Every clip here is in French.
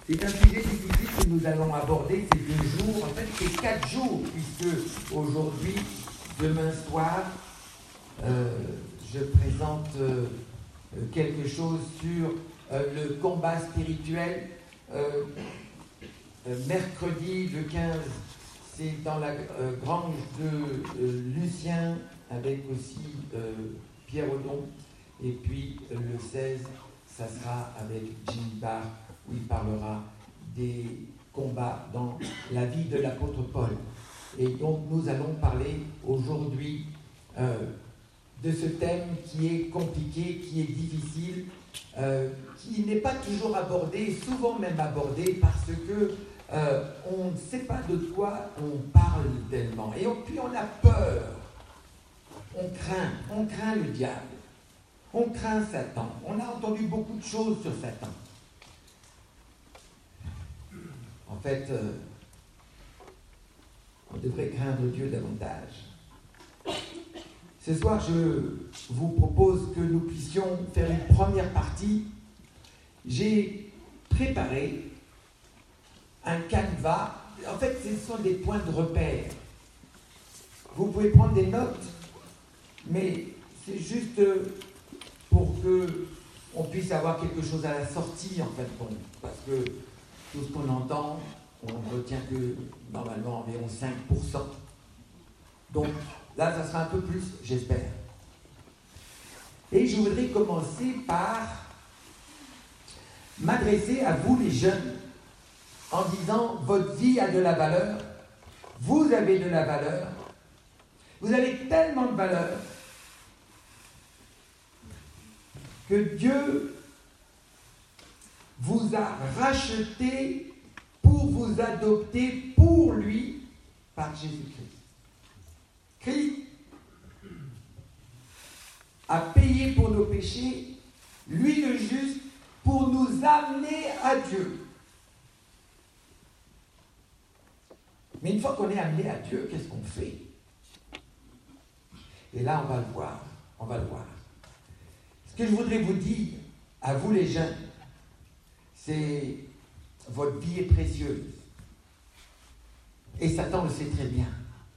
C'est un sujet difficile que nous allons aborder ces 2 jours. En fait, c'est 4 jours, puisque aujourd'hui, demain soir, je présente quelque chose sur le combat spirituel. Mercredi, le 15, c'est dans la grange de Lucien, avec aussi Pierre Odon. Et puis le 16, ça sera avec Jimmy Barr, où il parlera des combats dans la vie de l'apôtre Paul. Et donc nous allons parler aujourd'hui de ce thème qui est compliqué, qui est difficile, qui n'est pas toujours abordé, souvent même abordé parce que on ne sait pas de quoi on parle tellement. Et puis on a peur, on craint le diable, on craint Satan. On a entendu beaucoup de choses sur Satan. En fait, on devrait craindre Dieu davantage. Ce soir, je vous propose que nous puissions faire une première partie. J'ai préparé un canevas. En fait, ce sont des points de repère. Vous pouvez prendre des notes, mais c'est juste pour qu'on puisse avoir quelque chose à la sortie, en fait, bon, parce que tout ce qu'on entend, on ne retient que normalement environ 5%. Donc là, ça sera un peu plus, j'espère. Et je voudrais commencer par m'adresser à vous les jeunes en disant: votre vie a de la valeur, vous avez de la valeur, vous avez tellement de valeur que Dieu vous a racheté pour vous adopter pour lui par Jésus-Christ. Christ a payé pour nos péchés, lui le juste, pour nous amener à Dieu. Mais une fois qu'on est amené à Dieu, qu'est-ce qu'on fait? Et là, on va le voir. Ce que je voudrais vous dire, à vous les jeunes, c'est: votre vie est précieuse. Et Satan le sait très bien.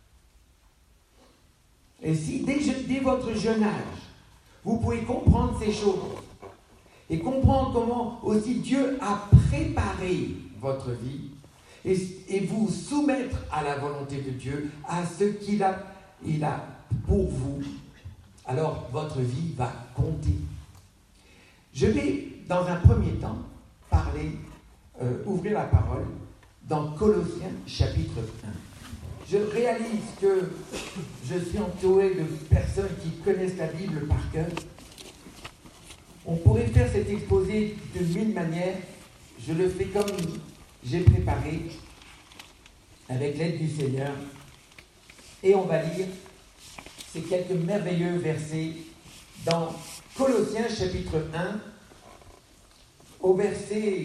Et si dès votre jeune âge, vous pouvez comprendre ces choses et comprendre comment aussi Dieu a préparé votre vie et vous soumettre à la volonté de Dieu, à ce qu'il a pour vous, alors votre vie va compter. Je vais, dans un premier temps, ouvrir la parole dans Colossiens chapitre 1. Je réalise que je suis entouré de personnes qui connaissent la Bible par cœur. On pourrait faire cet exposé de 1000 manières. Je le fais comme j'ai préparé, avec l'aide du Seigneur. Et on va lire ces quelques merveilleux versets dans Colossiens chapitre 1, au verset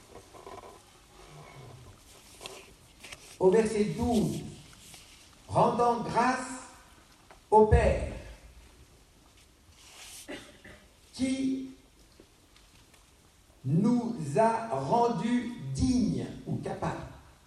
12. Rendant grâce au Père qui nous a rendus dignes ou capables.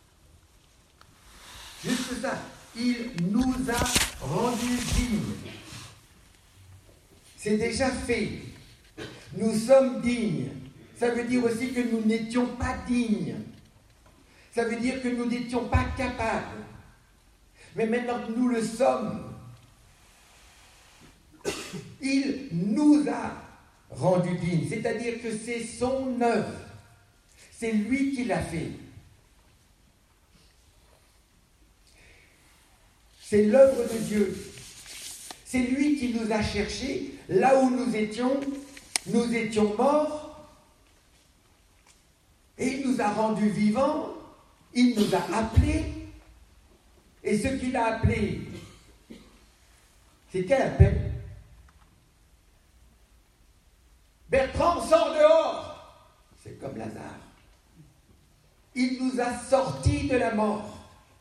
Juste ça, il nous a rendus dignes. C'est déjà fait. Nous sommes dignes. Ça veut dire aussi que nous n'étions pas dignes. Ça veut dire que nous n'étions pas capables. Mais maintenant que nous le sommes, il nous a rendus dignes. C'est-à-dire que c'est son œuvre. C'est lui qui l'a fait. C'est l'œuvre de Dieu. C'est lui qui nous a cherchés là où nous étions morts. Et il nous a rendus vivants. Il nous a appelés. Et ce qu'il a appelé, c'est quel appel? Bertrand, sors dehors! C'est comme Lazare. Il nous a sortis de la mort.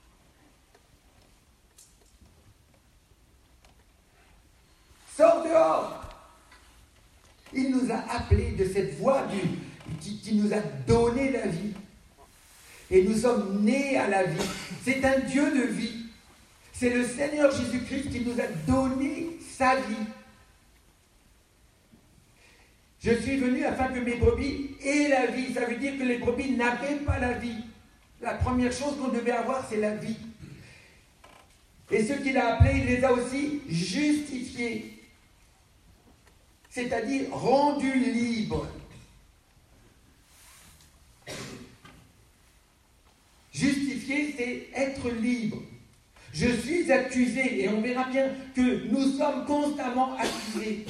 Sors dehors! Il nous a appelés de cette voie qui nous a donné la vie. Et nous sommes nés à la vie. C'est un Dieu de vie. C'est le Seigneur Jésus-Christ qui nous a donné sa vie. Je suis venu afin que mes brebis aient la vie. Ça veut dire que les brebis n'avaient pas la vie. La première chose qu'on devait avoir, c'est la vie. Et ceux qu'il a appelés, il les a aussi justifiés. C'est-à-dire rendus libres. Justifier, c'est être libre. Je suis accusé, et on verra bien que nous sommes constamment accusés.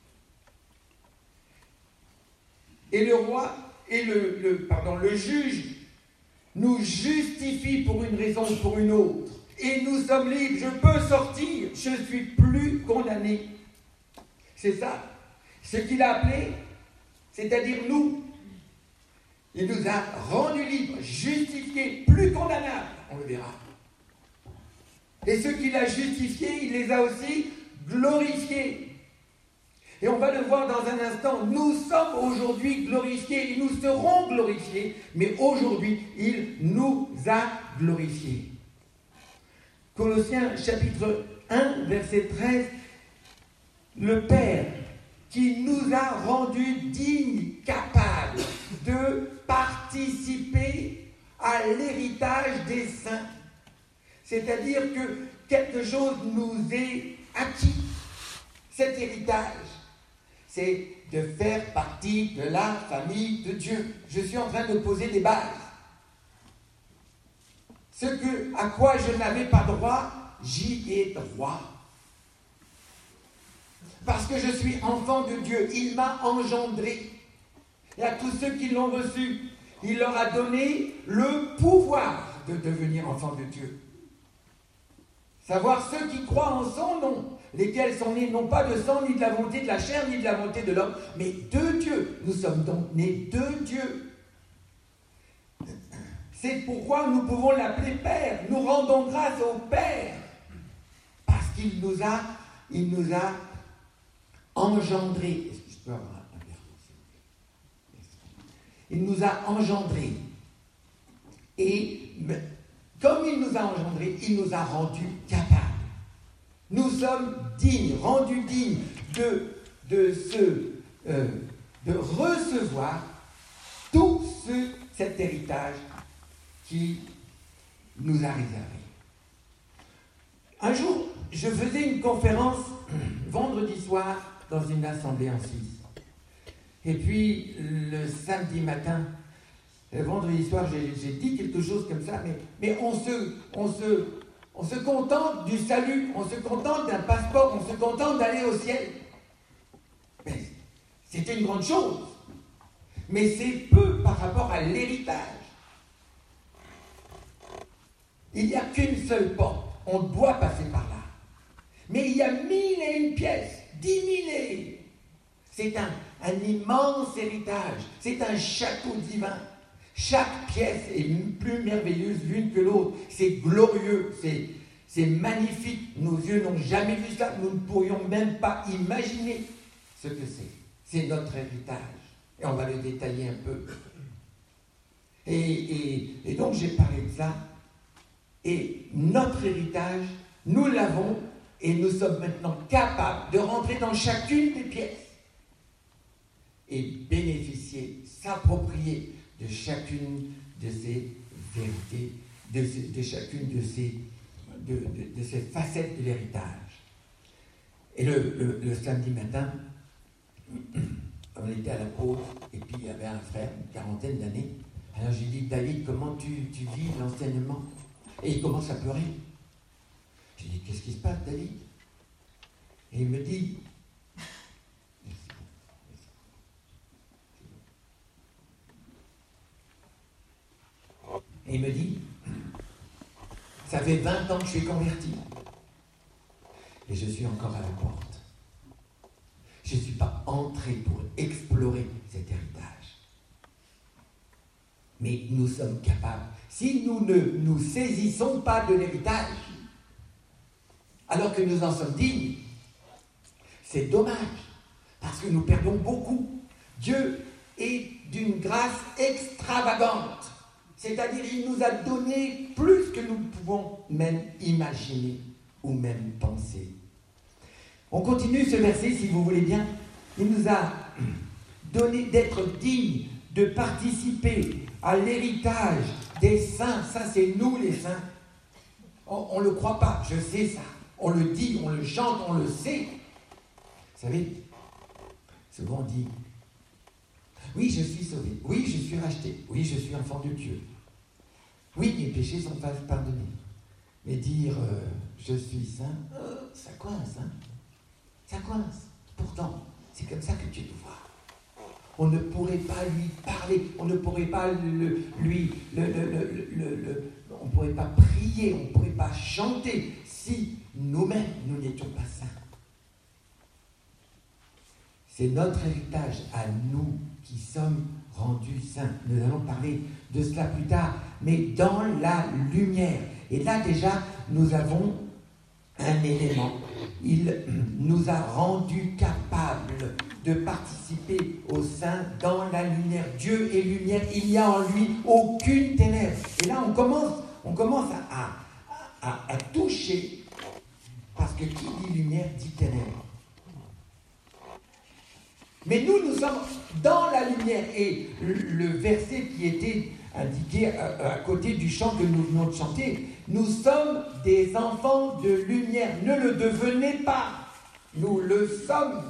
Et le roi et le juge nous justifie pour une raison ou pour une autre. Et nous sommes libres, je peux sortir, je ne suis plus condamné. C'est ça. Ce qu'il a appelé, c'est-à-dire nous. Il nous a rendus libres, justifiés, plus condamnables, on le verra. Et ceux qu'il a justifiés, il les a aussi glorifiés. Et on va le voir dans un instant, nous sommes aujourd'hui glorifiés, et nous serons glorifiés, mais aujourd'hui, il nous a glorifiés. Colossiens chapitre 1, verset 13, le Père qui nous a rendus dignes, capables de participer à l'héritage des saints. C'est-à-dire que quelque chose nous est acquis. Cet héritage, c'est de faire partie de la famille de Dieu. Je suis en train de poser des bases. À quoi je n'avais pas droit, j'y ai droit. Parce que je suis enfant de Dieu, il m'a engendré. Et à tous ceux qui l'ont reçu, il leur a donné le pouvoir de devenir enfants de Dieu. Savoir ceux qui croient en son nom, lesquels sont nés non pas de sang, ni de la volonté de la chair, ni de la volonté de l'homme, mais de Dieu. Nous sommes donc nés de Dieu. C'est pourquoi nous pouvons l'appeler Père. Nous rendons grâce au Père. Parce qu'il nous a engendrés. Est-ce que je peux avoir un verre? Il nous a engendrés. Et comme il nous a engendrés, il nous a rendus capables. Nous sommes dignes, rendus dignes de recevoir tout cet héritage qui nous a réservé. Un jour, je faisais une conférence vendredi soir dans une assemblée en Suisse. Et puis, le samedi matin, vendredi soir, j'ai dit quelque chose comme ça, mais on se contente du salut, on se contente d'un passeport, on se contente d'aller au ciel. Mais c'était une grande chose. Mais c'est peu par rapport à l'héritage. Il n'y a qu'une seule porte. On doit passer par là. Mais il y a 1001 pièces, 10 000. C'est un immense héritage. C'est un château divin. Chaque pièce est plus merveilleuse l'une que l'autre. C'est glorieux, c'est magnifique. Nos yeux n'ont jamais vu ça. Nous ne pourrions même pas imaginer ce que c'est. C'est notre héritage. Et on va le détailler un peu. Et donc j'ai parlé de ça. Et notre héritage, nous l'avons et nous sommes maintenant capables de rentrer dans chacune des pièces et bénéficier, s'approprier de chacune de ces vérités, de chacune de ces facettes de l'héritage. Et le samedi matin, on était à la pause, et puis il y avait un frère, une quarantaine d'années. Alors j'ai dit, David, comment tu vis l'enseignement? Et il commence à pleurer. J'ai dit, qu'est-ce qui se passe, David? Et il me dit, ça fait 20 ans que je suis converti. Et je suis encore à la porte. Je ne suis pas entré pour explorer cet héritage. Mais nous sommes capables. Si nous ne nous saisissons pas de l'héritage, alors que nous en sommes dignes, c'est dommage, parce que nous perdons beaucoup. Dieu est d'une grâce extravagante. C'est-à-dire, il nous a donné plus que nous pouvons même imaginer ou même penser. On continue ce verset, si vous voulez bien. Il nous a donné d'être dignes de participer à l'héritage des saints. Ça, c'est nous les saints. On ne le croit pas, je sais ça. On le dit, on le chante, on le sait. Vous savez, souvent on dit, oui, je suis sauvé, oui, je suis racheté, oui, je suis enfant de Dieu. Oui, mes péchés sont pardonnés. Mais dire, je suis saint, ça coince, hein. Ça coince. Pourtant, c'est comme ça que Dieu nous voit. On ne pourrait pas lui parler, on ne pourrait pas on ne pourrait pas prier, on ne pourrait pas chanter si nous-mêmes, nous n'étions pas saints. C'est notre héritage à nous qui sommes rendus saints. Nous allons parler de cela plus tard, mais dans la lumière. Et là déjà, nous avons un élément. Il nous a rendus capables de participer au sein dans la lumière. Dieu est lumière, il n'y a en lui aucune ténèbre. Et là, on commence à toucher, parce que qui dit lumière dit ténèbre. Mais nous sommes dans la lumière. Et le verset qui était indiqué à côté du chant que nous venons de chanter, nous sommes des enfants de lumière. Ne le devenez pas, nous le sommes.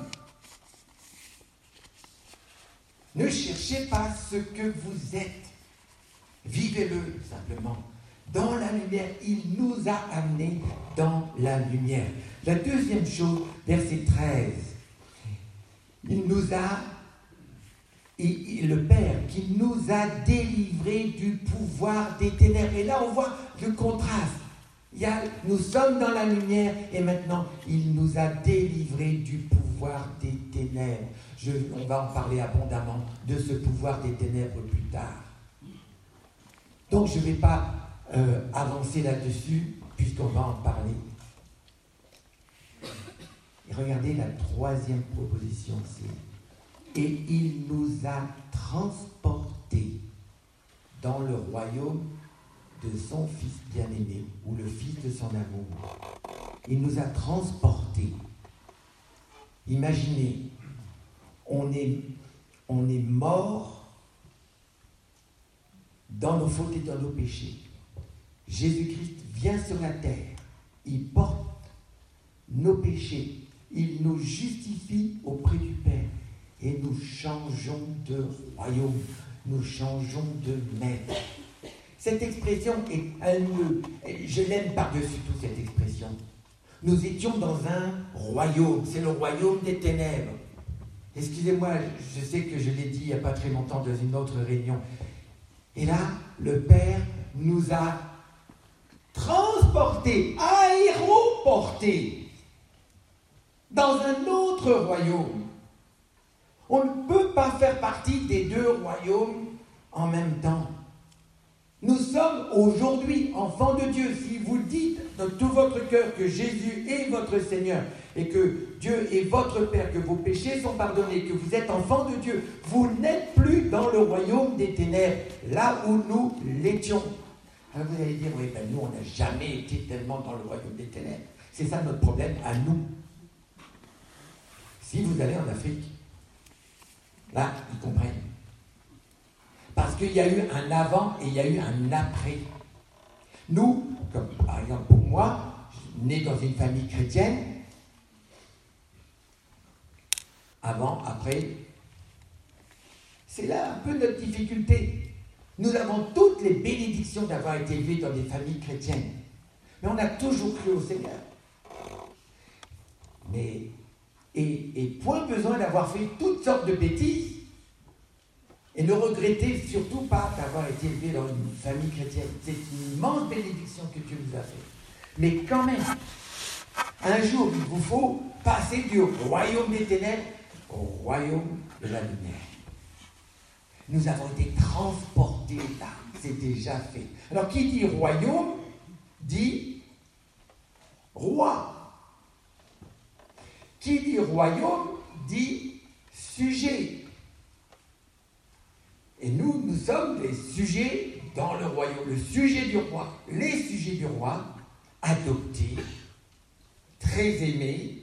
Ne cherchez pas ce que vous êtes. Vivez-le simplement. Dans la lumière, il nous a amenés dans la lumière. La deuxième chose, verset 13. Il nous a, et le Père, qui nous a délivrés du pouvoir des ténèbres. Et là, on voit le contraste. Nous sommes dans la lumière et maintenant, il nous a délivrés du pouvoir des ténèbres. On va en parler abondamment de ce pouvoir des ténèbres plus tard. Donc, je ne vais pas avancer là-dessus, puisqu'on va en parler. Et regardez la troisième proposition, c'est « Et il nous a transportés dans le royaume de son Fils bien-aimé, ou le Fils de son amour. » Il nous a transportés. Imaginez, on est mort dans nos fautes et dans nos péchés. Jésus-Christ vient sur la terre, il porte nos péchés, il nous justifie auprès du Père et nous changeons de royaume, nous changeons de maître. Cette expression, je l'aime par-dessus tout cette expression. Nous étions dans un royaume, c'est le royaume des ténèbres. Excusez-moi, je sais que je l'ai dit il n'y a pas très longtemps dans une autre réunion. Et là, le Père nous a transportés, aéroportés dans un autre royaume. On ne peut pas faire partie des deux royaumes en même temps. Nous sommes aujourd'hui enfants de Dieu. Si vous dites de tout votre cœur que Jésus est votre Seigneur et que Dieu est votre Père, que vos péchés sont pardonnés, que vous êtes enfants de Dieu, vous n'êtes plus dans le royaume des ténèbres, là où nous l'étions. Alors vous allez dire, oui, nous, on n'a jamais été tellement dans le royaume des ténèbres. C'est ça notre problème à nous. Si vous allez en Afrique, là, ils comprennent. Parce qu'il y a eu un avant et il y a eu un après. Nous, comme par exemple pour moi, je suis né dans une famille chrétienne. Avant, après, c'est là un peu notre difficulté. Nous avons toutes les bénédictions d'avoir été élevés dans des familles chrétiennes. Mais on a toujours cru au Seigneur. Et point besoin d'avoir fait toutes sortes de bêtises. Et ne regrettez surtout pas d'avoir été élevé dans une famille chrétienne. C'est une immense bénédiction que Dieu nous a faite. Mais quand même, un jour, il vous faut passer du royaume des ténèbres au royaume de la lumière. Nous avons été transportés là. C'est déjà fait. Alors, qui dit royaume, dit roi. Qui dit royaume, dit sujet. Et nous sommes les sujets dans le royaume, le sujet du roi, les sujets du roi, adoptés, très aimés.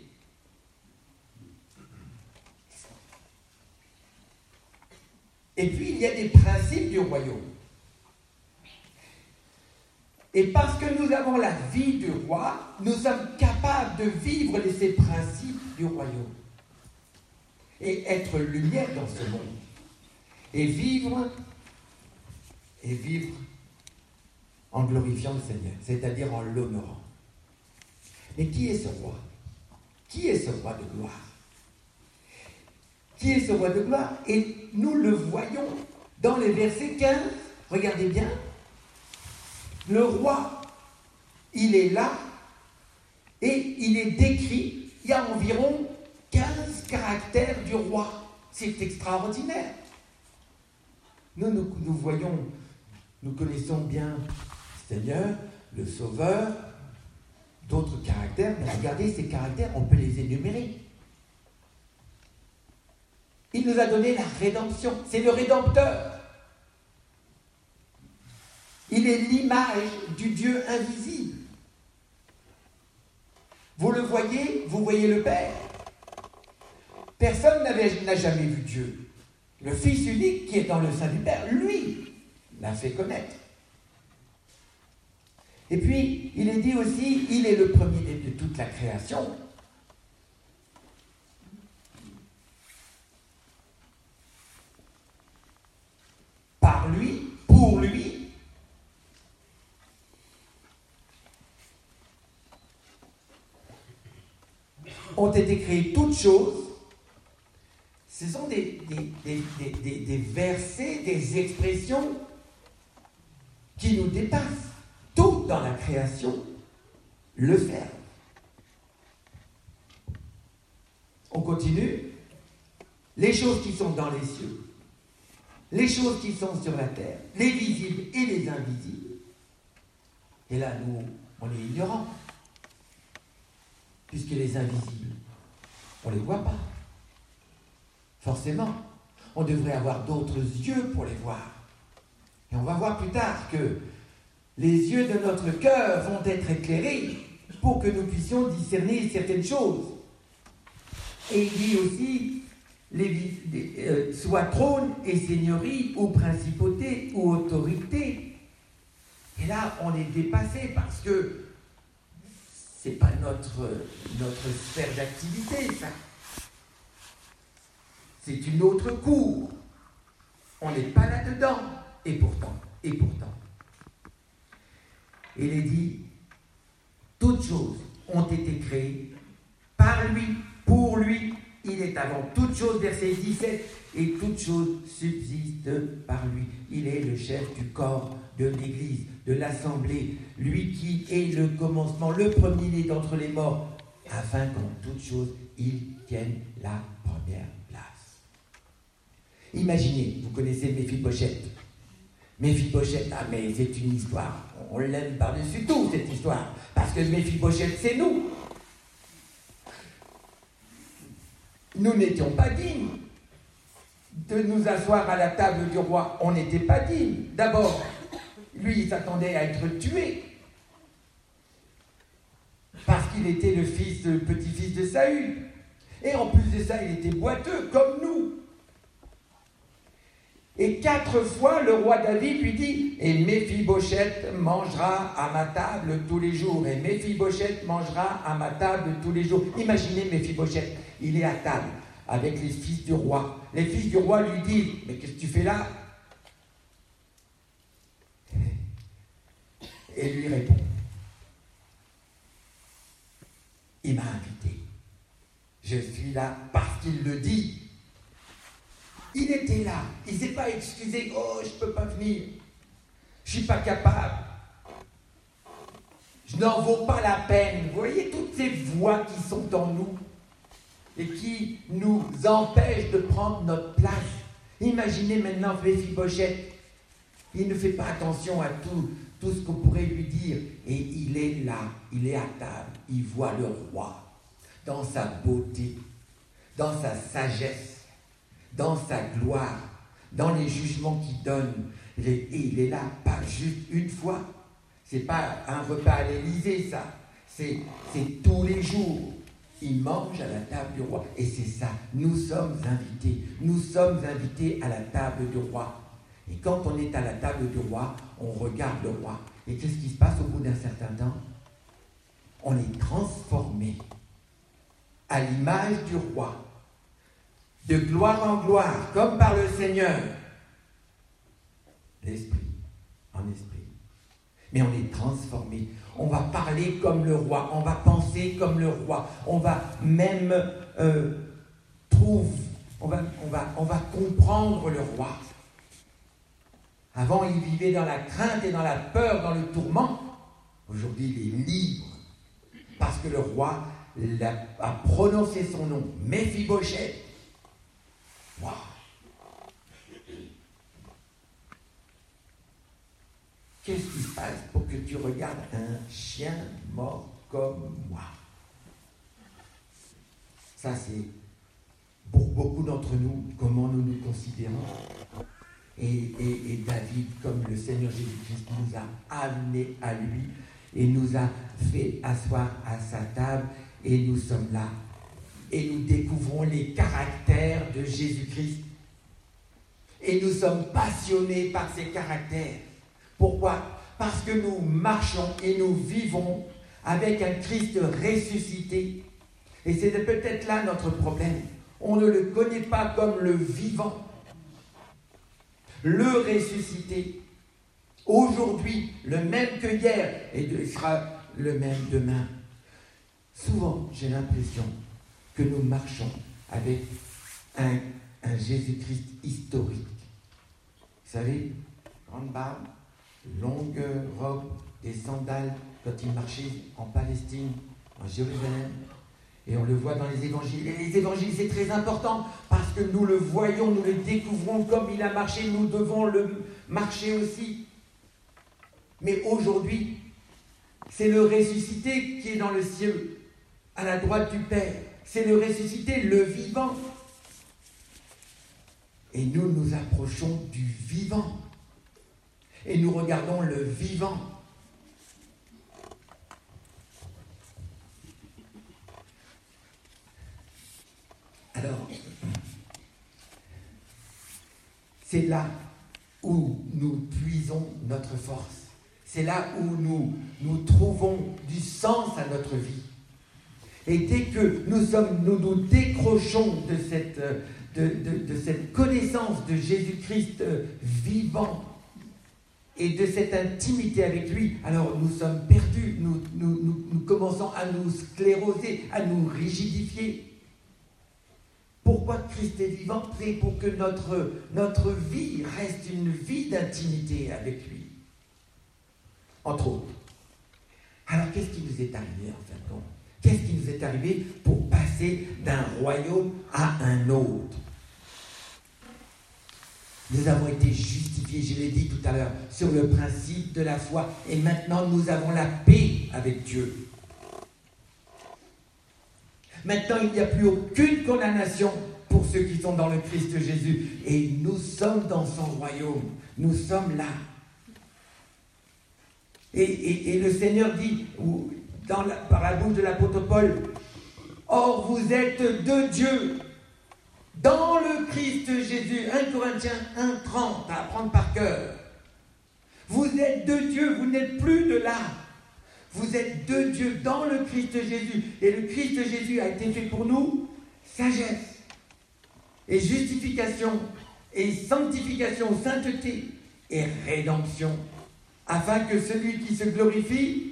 Et puis, il y a des principes du royaume. Et parce que nous avons la vie du roi, nous sommes capables de vivre ces principes du royaume. Et être lumière dans ce monde. Et vivre en glorifiant le Seigneur, c'est-à-dire en l'honorant. Mais qui est ce roi? Qui est ce roi de gloire? Qui est ce roi de gloire? Et nous le voyons dans les versets 15. Regardez bien. Le roi, il est là et il est décrit. Il y a environ 15 caractères du roi. C'est extraordinaire. Nous voyons, nous connaissons bien le Seigneur, le Sauveur, d'autres caractères, mais regardez ces caractères, on peut les énumérer. Il nous a donné la rédemption, c'est le Rédempteur. Il est l'image du Dieu invisible. Vous le voyez, vous voyez le Père. Personne n'a jamais vu Dieu. Le Fils unique qui est dans le sein du Père, lui, l'a fait connaître. Et puis, il est dit aussi, il est le premier de toute la création. Par lui, pour lui, ont été créées toutes choses. Ce sont des versets, des expressions qui nous dépassent. Tout dans la création le fait. On continue. Les choses qui sont dans les cieux, les choses qui sont sur la terre, les visibles et les invisibles. Et là, nous, on est ignorants. Puisque les invisibles, on ne les voit pas. Forcément, on devrait avoir d'autres yeux pour les voir. Et on va voir plus tard que les yeux de notre cœur vont être éclairés pour que nous puissions discerner certaines choses. Et il dit aussi, soit trône et seigneurie, ou principauté, ou autorité. Et là, on est dépassé parce que ce n'est pas notre sphère d'activité, ça. C'est une autre cour. On n'est pas là-dedans. Et pourtant. Il est dit, toutes choses ont été créées par lui, pour lui. Il est avant toutes choses, verset 17, et toutes choses subsistent par lui. Il est le chef du corps de l'Église, de l'Assemblée, lui qui est le commencement, le premier-né d'entre les morts, afin qu'en toutes choses, il tienne la première place. Imaginez, vous connaissez Méphibosheth. Méphibosheth, mais c'est une histoire. On l'aime par-dessus tout, cette histoire. Parce que Méphibosheth, c'est nous. Nous n'étions pas dignes de nous asseoir à la table du roi. On n'était pas dignes. D'abord, lui, il s'attendait à être tué. Parce qu'il était le petit-fils de Saül. Et en plus de ça, il était boiteux, comme nous. Et 4 fois, le roi David lui dit « Et Méphibosheth mangera à ma table tous les jours. Et Méphibosheth mangera à ma table tous les jours. » Imaginez Méphibosheth, il est à table avec les fils du roi. Les fils du roi lui disent « Mais qu'est-ce que tu fais là ?» Et lui répond « Il m'a invité. Je suis là parce qu'il le dit. » Il était là, il ne s'est pas excusé, « Oh, je ne peux pas venir, je ne suis pas capable, je n'en vaux pas la peine. » Vous voyez toutes ces voix qui sont en nous et qui nous empêchent de prendre notre place. Imaginez maintenant Méphibosheth, il ne fait pas attention à tout ce qu'on pourrait lui dire, et il est là, il est à table, il voit le roi dans sa beauté, dans sa sagesse, dans sa gloire, dans les jugements qu'il donne. Il est là, pas juste une fois. C'est pas un repas à l'Élysée, ça. C'est tous les jours. Il mange à la table du roi. Et c'est ça, nous sommes invités. Nous sommes invités à la table du roi. Et quand on est à la table du roi, on regarde le roi. Et qu'est-ce qui se passe au bout d'un certain temps? On est transformé à l'image du roi, de gloire en gloire, comme par le Seigneur. L'esprit, en esprit. Mais on est transformé. On va parler comme le roi, on va penser comme le roi, on va même on va comprendre le roi. Avant, il vivait dans la crainte et dans la peur, dans le tourment. Aujourd'hui, il est libre parce que le roi a prononcé son nom, Méphibosheth. Waouh! Qu'est-ce qui se passe pour que tu regardes un chien mort comme moi? Ça, c'est pour beaucoup d'entre nous, comment nous nous considérons. Et David, comme le Seigneur Jésus-Christ, nous a amenés à lui et nous a fait asseoir à sa table et nous sommes là. Et nous découvrons les caractères de Jésus-Christ. Et nous sommes passionnés par ces caractères. Pourquoi? Parce que nous marchons et nous vivons avec un Christ ressuscité. Et c'est peut-être là notre problème. On ne le connaît pas comme le vivant, le ressuscité. Aujourd'hui, le même que hier, et il sera le même demain. Souvent, j'ai l'impression que nous marchons avec un Jésus-Christ historique. Vous savez, grande barbe, longue robe, des sandales, quand il marchait en Palestine, en Jérusalem. Et on le voit dans les évangiles. Et les évangiles, c'est très important, parce que nous le voyons, nous le découvrons comme il a marché, nous devons le marcher aussi. Mais aujourd'hui, c'est le ressuscité qui est dans le ciel, à la droite du Père. C'est le ressuscité, le vivant. Et nous nous approchons du vivant. Et nous regardons le vivant. Alors, c'est là où nous puisons notre force. C'est là où nous trouvons du sens à notre vie. Et dès que nous décrochons de cette connaissance de Jésus-Christ vivant et de cette intimité avec lui, alors nous sommes perdus, nous commençons à nous scléroser, à nous rigidifier. Pourquoi Christ est vivant? C'est pour que notre vie reste une vie d'intimité avec lui. Entre autres. Alors qu'est-ce qui nous est arrivé en fin de compte? Qu'est-ce qui nous est arrivé pour passer d'un royaume à un autre? Nous avons été justifiés, je l'ai dit tout à l'heure, sur le principe de la foi. Et maintenant, nous avons la paix avec Dieu. Maintenant, il n'y a plus aucune condamnation pour ceux qui sont dans le Christ Jésus. Et nous sommes dans son royaume. Nous sommes là. Et le Seigneur dit, par la bouche de l'apôtre Paul, « Or, vous êtes de Dieu, dans le Christ Jésus. » 1 Corinthiens 1,30, à apprendre par cœur. Vous êtes de Dieu, vous n'êtes plus de là. Vous êtes de Dieu, dans le Christ Jésus. Et le Christ Jésus a été fait pour nous sagesse, et justification, et sanctification, sainteté, et rédemption. Afin que celui qui se glorifie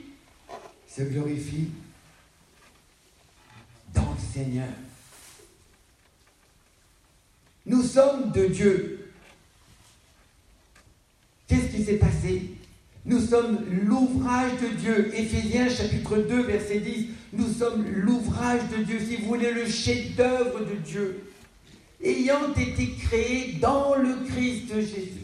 dans le Seigneur. Nous sommes de Dieu. Qu'est-ce qui s'est passé? Nous sommes l'ouvrage de Dieu. Éphésiens chapitre 2, verset 10. Nous sommes l'ouvrage de Dieu, si vous voulez, le chef-d'œuvre de Dieu, ayant été créés dans le Christ Jésus.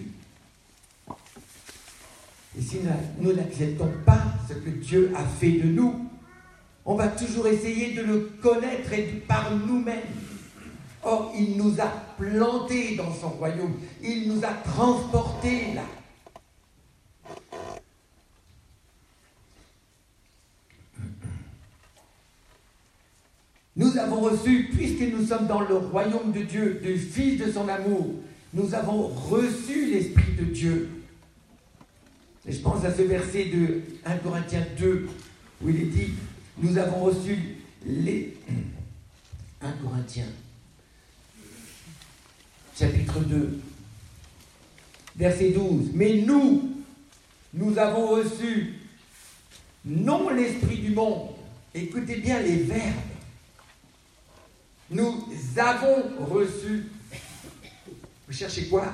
Et si nous n'acceptons pas ce que Dieu a fait de nous, on va toujours essayer de le connaître par nous-mêmes. Or, il nous a plantés dans son royaume. Il nous a transportés là. Nous avons reçu, puisque nous sommes dans le royaume de Dieu, du Fils de son amour, nous avons reçu l'Esprit de Dieu. Et je pense à ce verset de 1 Corinthiens 2, où il est dit, nous avons reçu les... 1 Corinthiens, chapitre 2, verset 12. Mais nous avons reçu, non l'Esprit du monde. Écoutez bien les verbes. Nous avons reçu. Vous cherchez quoi?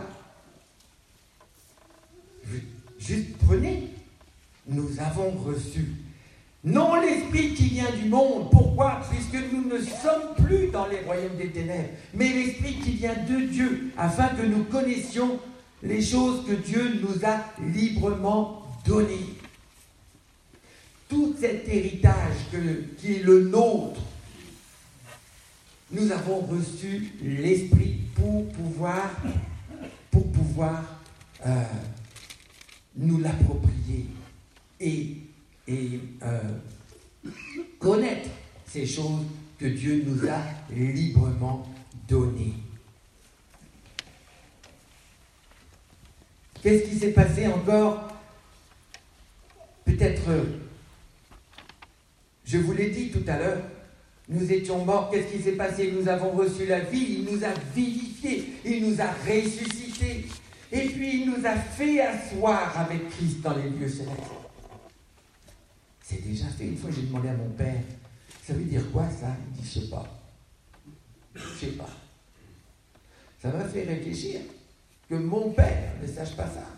Juste prenez. Nous avons reçu. Non l'esprit qui vient du monde. Pourquoi? Puisque nous ne sommes plus dans les royaumes des ténèbres, mais l'esprit qui vient de Dieu, afin que nous connaissions les choses que Dieu nous a librement données. Tout cet héritage qui est le nôtre, nous avons reçu l'esprit pour pouvoir nous l'approprier et connaître ces choses que Dieu nous a librement données. Qu'est-ce qui s'est passé encore? Peut-être, je vous l'ai dit tout à l'heure, nous étions morts. Qu'est-ce qui s'est passé? Nous avons reçu la vie, il nous a vivifiés, il nous a ressuscités, et puis il nous a fait asseoir avec Christ dans les lieux célestes. C'est déjà fait. Une fois, j'ai demandé à mon père, ça veut dire quoi ça? Il dit, je sais pas. Je sais pas. Ça m'a fait réfléchir que mon père ne sache pas ça.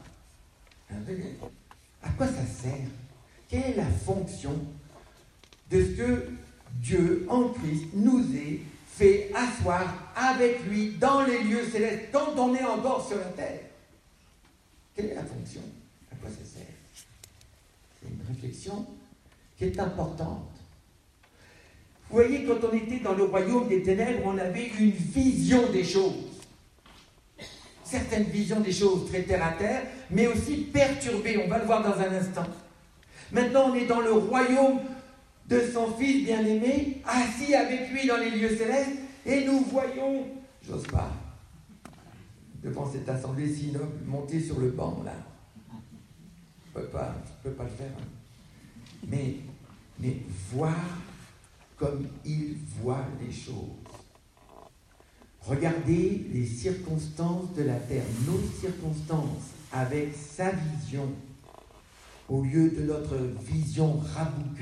À quoi ça sert? Quelle est la fonction de ce que Dieu, en Christ, nous ait fait asseoir avec lui dans les lieux célestes quand on est encore sur la terre? Quelle est la fonction? À quoi ça sert? C'est une réflexion qui est importante. Vous voyez, quand on était dans le royaume des ténèbres, on avait une vision des choses. Certaines visions des choses très terre à terre, mais aussi perturbées. On va le voir dans un instant. Maintenant, on est dans le royaume de son Fils bien-aimé, assis avec lui dans les lieux célestes, et nous voyons, j'ose pas, devant cette assemblée si noble, monter sur le banc, là. Je peux pas le faire. Mais voir comme il voit les choses. Regardez les circonstances de la terre, nos circonstances, avec sa vision, au lieu de notre vision rabougrie.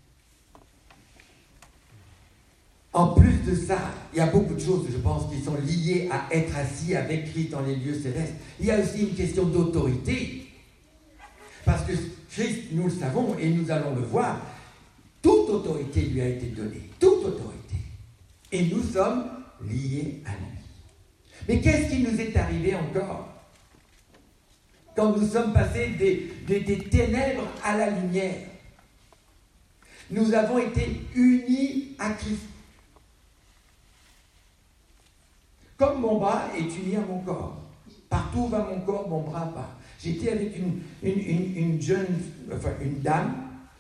En plus de ça, il y a beaucoup de choses, je pense, qui sont liées à être assis avec Christ dans les lieux célestes. Il y a aussi une question d'autorité. Parce que Christ, nous le savons et nous allons le voir, toute autorité lui a été donnée. Toute autorité. Et nous sommes liés à lui. Mais qu'est-ce qui nous est arrivé encore quand nous sommes passés des ténèbres à la lumière? Nous avons été unis à Christ. Comme mon bras est uni à mon corps. Partout où va mon corps, mon bras part. J'étais avec une jeune, une dame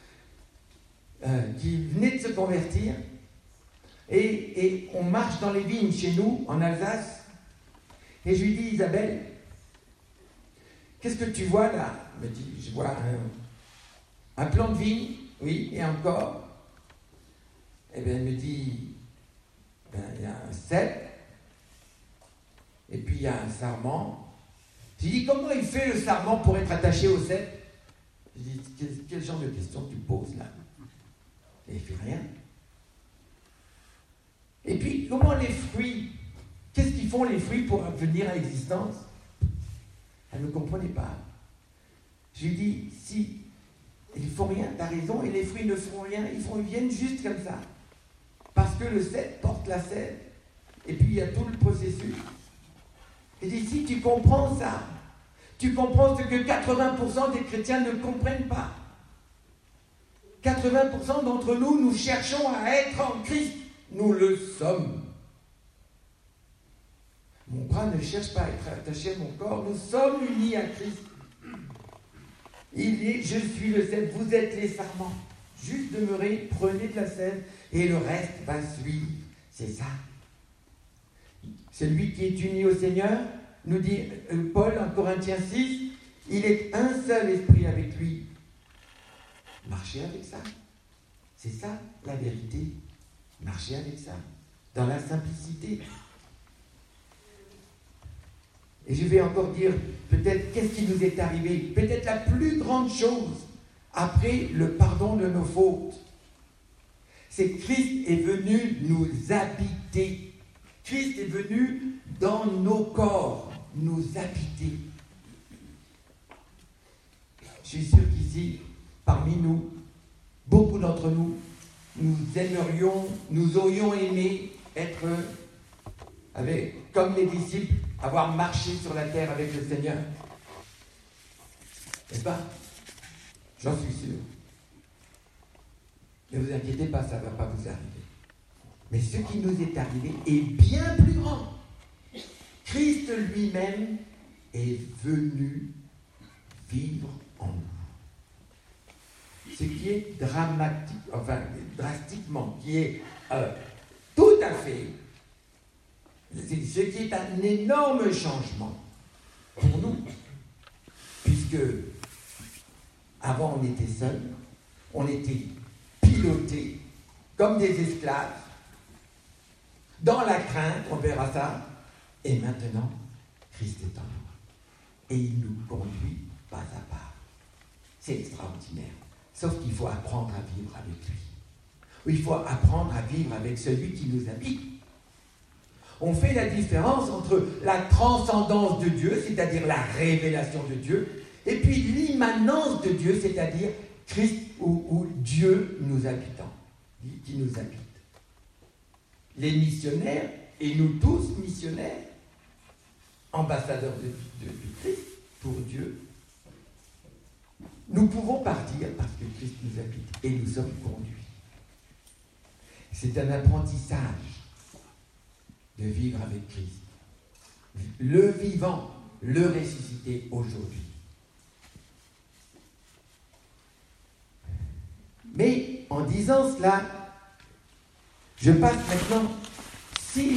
qui venait de se convertir et on marche dans les vignes chez nous, en Alsace, et je lui dis, Isabelle, qu'est-ce que tu vois là? Elle me dit, je vois un plant de vigne, oui, et encore. Et bien elle me dit, il y a un cep, et puis il y a un sarment. J'ai dit, comment il fait le sarment pour être attaché au cep? J'ai dit, quel genre de question tu poses là? Et il ne fait rien. Et puis, comment les fruits, qu'est-ce qu'ils font les fruits pour venir à l'existence? Elle ne comprenait pas. Je lui ai dit, si, ils ne font rien, tu as raison, et les fruits ne font rien, ils viennent juste comme ça. Parce que le cep porte la sève, et puis il y a tout le processus. Et dit, si tu comprends ça, tu comprends ce que 80% des chrétiens ne comprennent pas. 80% d'entre nous, nous cherchons à être en Christ. Nous le sommes. Mon bras ne cherche pas à être attaché à mon corps. Nous sommes unis à Christ. Je suis le sève, vous êtes les sarments. Juste demeurez, prenez de la sève et le reste va suivre. C'est ça. Celui qui est uni au Seigneur, nous dit Paul en Corinthiens 6, il est un seul esprit avec lui. Marchez avec ça. C'est ça la vérité. Marchez avec ça. Dans la simplicité. Et je vais encore dire, peut-être, qu'est-ce qui nous est arrivé? Peut-être la plus grande chose après le pardon de nos fautes. C'est que Christ est venu nous habiter. Christ est venu dans nos corps, nous habiter. Je suis sûr qu'ici, parmi nous, beaucoup d'entre nous, nous aurions aimé être comme les disciples, avoir marché sur la terre avec le Seigneur. N'est-ce pas? J'en suis sûr. Ne vous inquiétez pas, ça ne va pas vous arriver. Mais ce qui nous est arrivé est bien plus grand. Christ lui-même est venu vivre en nous. Ce qui est drastiquement, qui est tout à fait, ce qui est un énorme changement pour nous. Puisque avant on était seuls, on était pilotés comme des esclaves, dans la crainte, on verra ça, et maintenant, Christ est en nous. Et il nous conduit pas à pas. C'est extraordinaire. Sauf qu'il faut apprendre à vivre avec lui. Il faut apprendre à vivre avec celui qui nous habite. On fait la différence entre la transcendance de Dieu, c'est-à-dire la révélation de Dieu, et puis l'immanence de Dieu, c'est-à-dire Christ ou Dieu nous habitant, qui nous habite. Les missionnaires, et nous tous missionnaires, ambassadeurs de Christ pour Dieu, nous pouvons partir parce que Christ nous habite et nous sommes conduits. C'est un apprentissage de vivre avec Christ. Le vivant, le ressuscité aujourd'hui. Mais en disant cela, je passe maintenant, si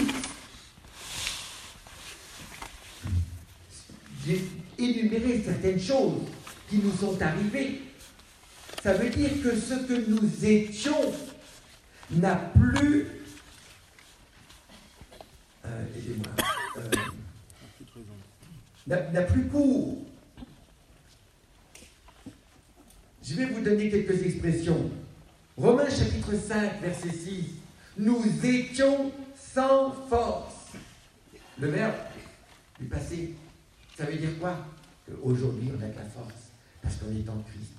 j'ai énuméré certaines choses qui nous sont arrivées, ça veut dire que ce que nous étions n'a plus... n'a plus cours. Je vais vous donner quelques expressions. Romains chapitre 5, verset 6. Nous étions sans force. Le verbe du passé, ça veut dire quoi? Qu'aujourd'hui, on a de la force, parce qu'on est en Christ.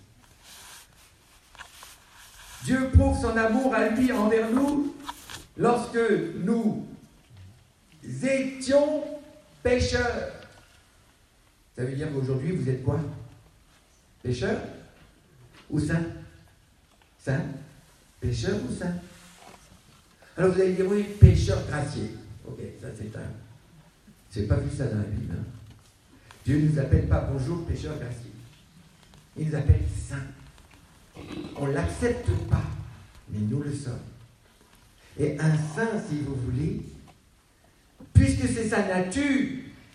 Dieu prouve son amour à lui envers nous lorsque nous étions pécheurs. Ça veut dire qu'aujourd'hui, vous êtes quoi? Pécheurs ou saints? Saints? Pécheurs ou saints? Alors vous allez dire, oui, pécheur gracié. Ok, ça c'est un... J'ai pas vu ça dans la Bible. Hein. Dieu ne nous appelle pas bonjour, pécheur gracié. Il nous appelle saints. On ne l'accepte pas, mais nous le sommes. Et un saint, si vous voulez, puisque c'est sa nature,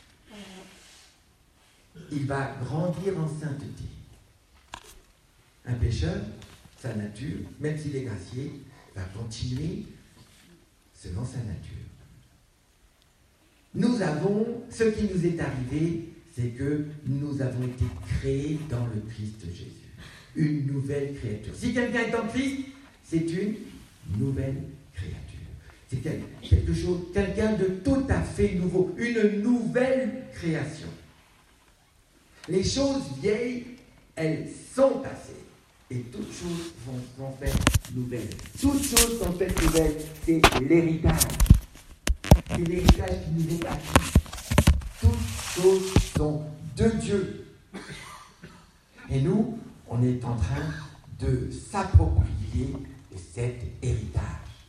il va grandir en sainteté. Un pécheur, sa nature, même s'il est gracié, va continuer selon sa nature. Nous avons, ce qui nous est arrivé, c'est que nous avons été créés dans le Christ Jésus. Une nouvelle créature. Si quelqu'un est en Christ, c'est une nouvelle créature. C'est quelque chose, quelqu'un de tout à fait nouveau, une nouvelle création. Les choses vieilles, elles sont passées. Et toutes choses sont faites nouvelles. Toutes choses sont faites nouvelles. C'est l'héritage. C'est l'héritage qui nous est acquis. Toutes choses sont de Dieu. Et nous, on est en train de s'approprier cet héritage.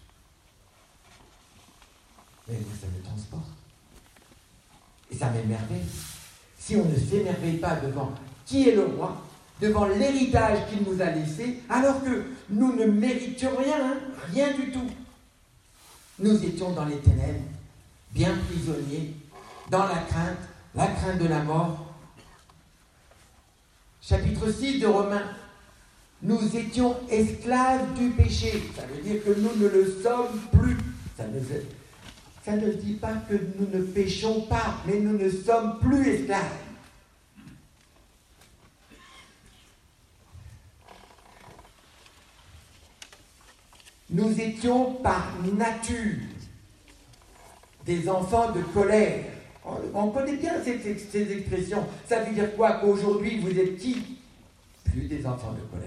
Mais ça me transporte. Et ça m'émerveille. Si on ne s'émerveille pas devant qui est le roi, devant l'héritage qu'il nous a laissé, alors que nous ne méritions rien, hein, rien du tout. Nous étions dans les ténèbres, bien prisonniers, dans la crainte de la mort. Chapitre 6 de Romains. Nous étions esclaves du péché. Ça veut dire que nous ne le sommes plus. Ça ne dit pas que nous ne péchons pas, mais nous ne sommes plus esclaves. Nous étions par nature des enfants de colère. On connaît bien ces expressions. Ça veut dire quoi? Qu'aujourd'hui, vous êtes qui? Plus des enfants de colère.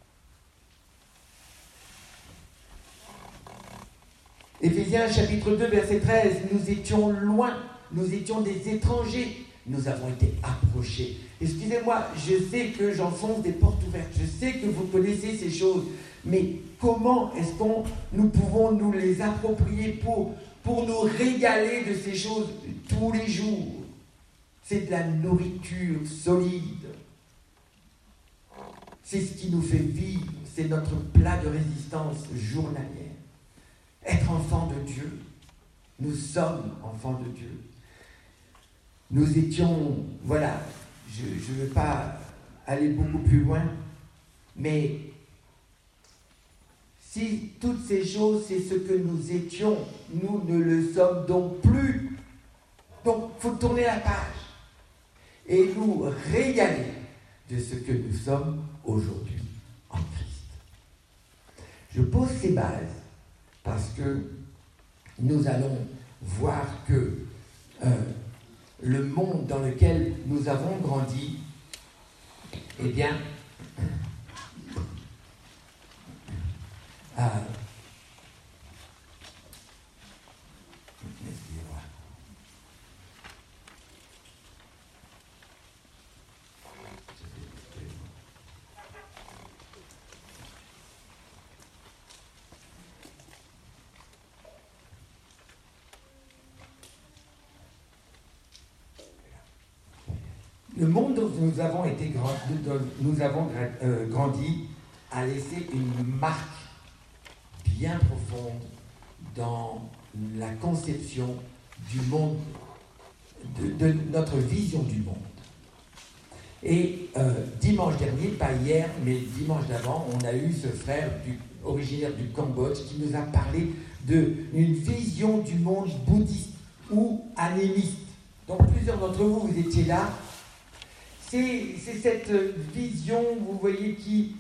Éphésiens chapitre 2, verset 13. Nous étions loin, nous étions des étrangers. Nous avons été approchés. Excusez-moi, je sais que j'enfonce des portes ouvertes. Je sais que vous connaissez ces choses. Mais comment est-ce que nous pouvons nous les approprier pour nous régaler de ces choses tous les jours? C'est de la nourriture solide. C'est ce qui nous fait vivre. C'est notre plat de résistance journalière. Être enfant de Dieu. Nous sommes enfants de Dieu. Nous étions, voilà, je ne veux pas aller beaucoup plus loin, mais si toutes ces choses, c'est ce que nous étions, nous ne le sommes donc plus. Donc, il faut tourner la page et nous régaler de ce que nous sommes aujourd'hui en Christ. Je pose ces bases parce que nous allons voir que le monde dans lequel nous avons grandi, eh bien, excusez-moi. Le monde dont nous avons grandi a laissé une marque bien profonde dans la conception du monde, de notre vision du monde. Et dimanche dernier, pas hier, mais dimanche d'avant, on a eu ce frère originaire du Cambodge qui nous a parlé d'une vision du monde bouddhiste ou animiste. Donc plusieurs d'entre vous, vous étiez là. C'est cette vision, vous voyez, qui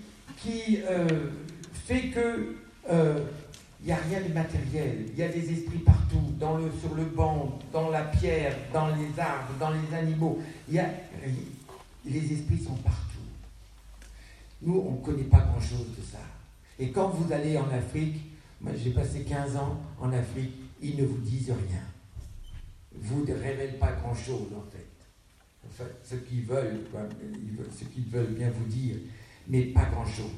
fait que il n'y a rien de matériel. Il y a des esprits partout, sur le banc, dans la pierre, dans les arbres, dans les animaux. Les esprits sont partout. Nous, on ne connaît pas grand-chose de ça. Et quand vous allez en Afrique, moi j'ai passé 15 ans en Afrique, ils ne vous disent rien. Vous ne révèlent pas grand-chose en fait. Enfin, ce qu'ils veulent bien vous dire, mais pas grand-chose.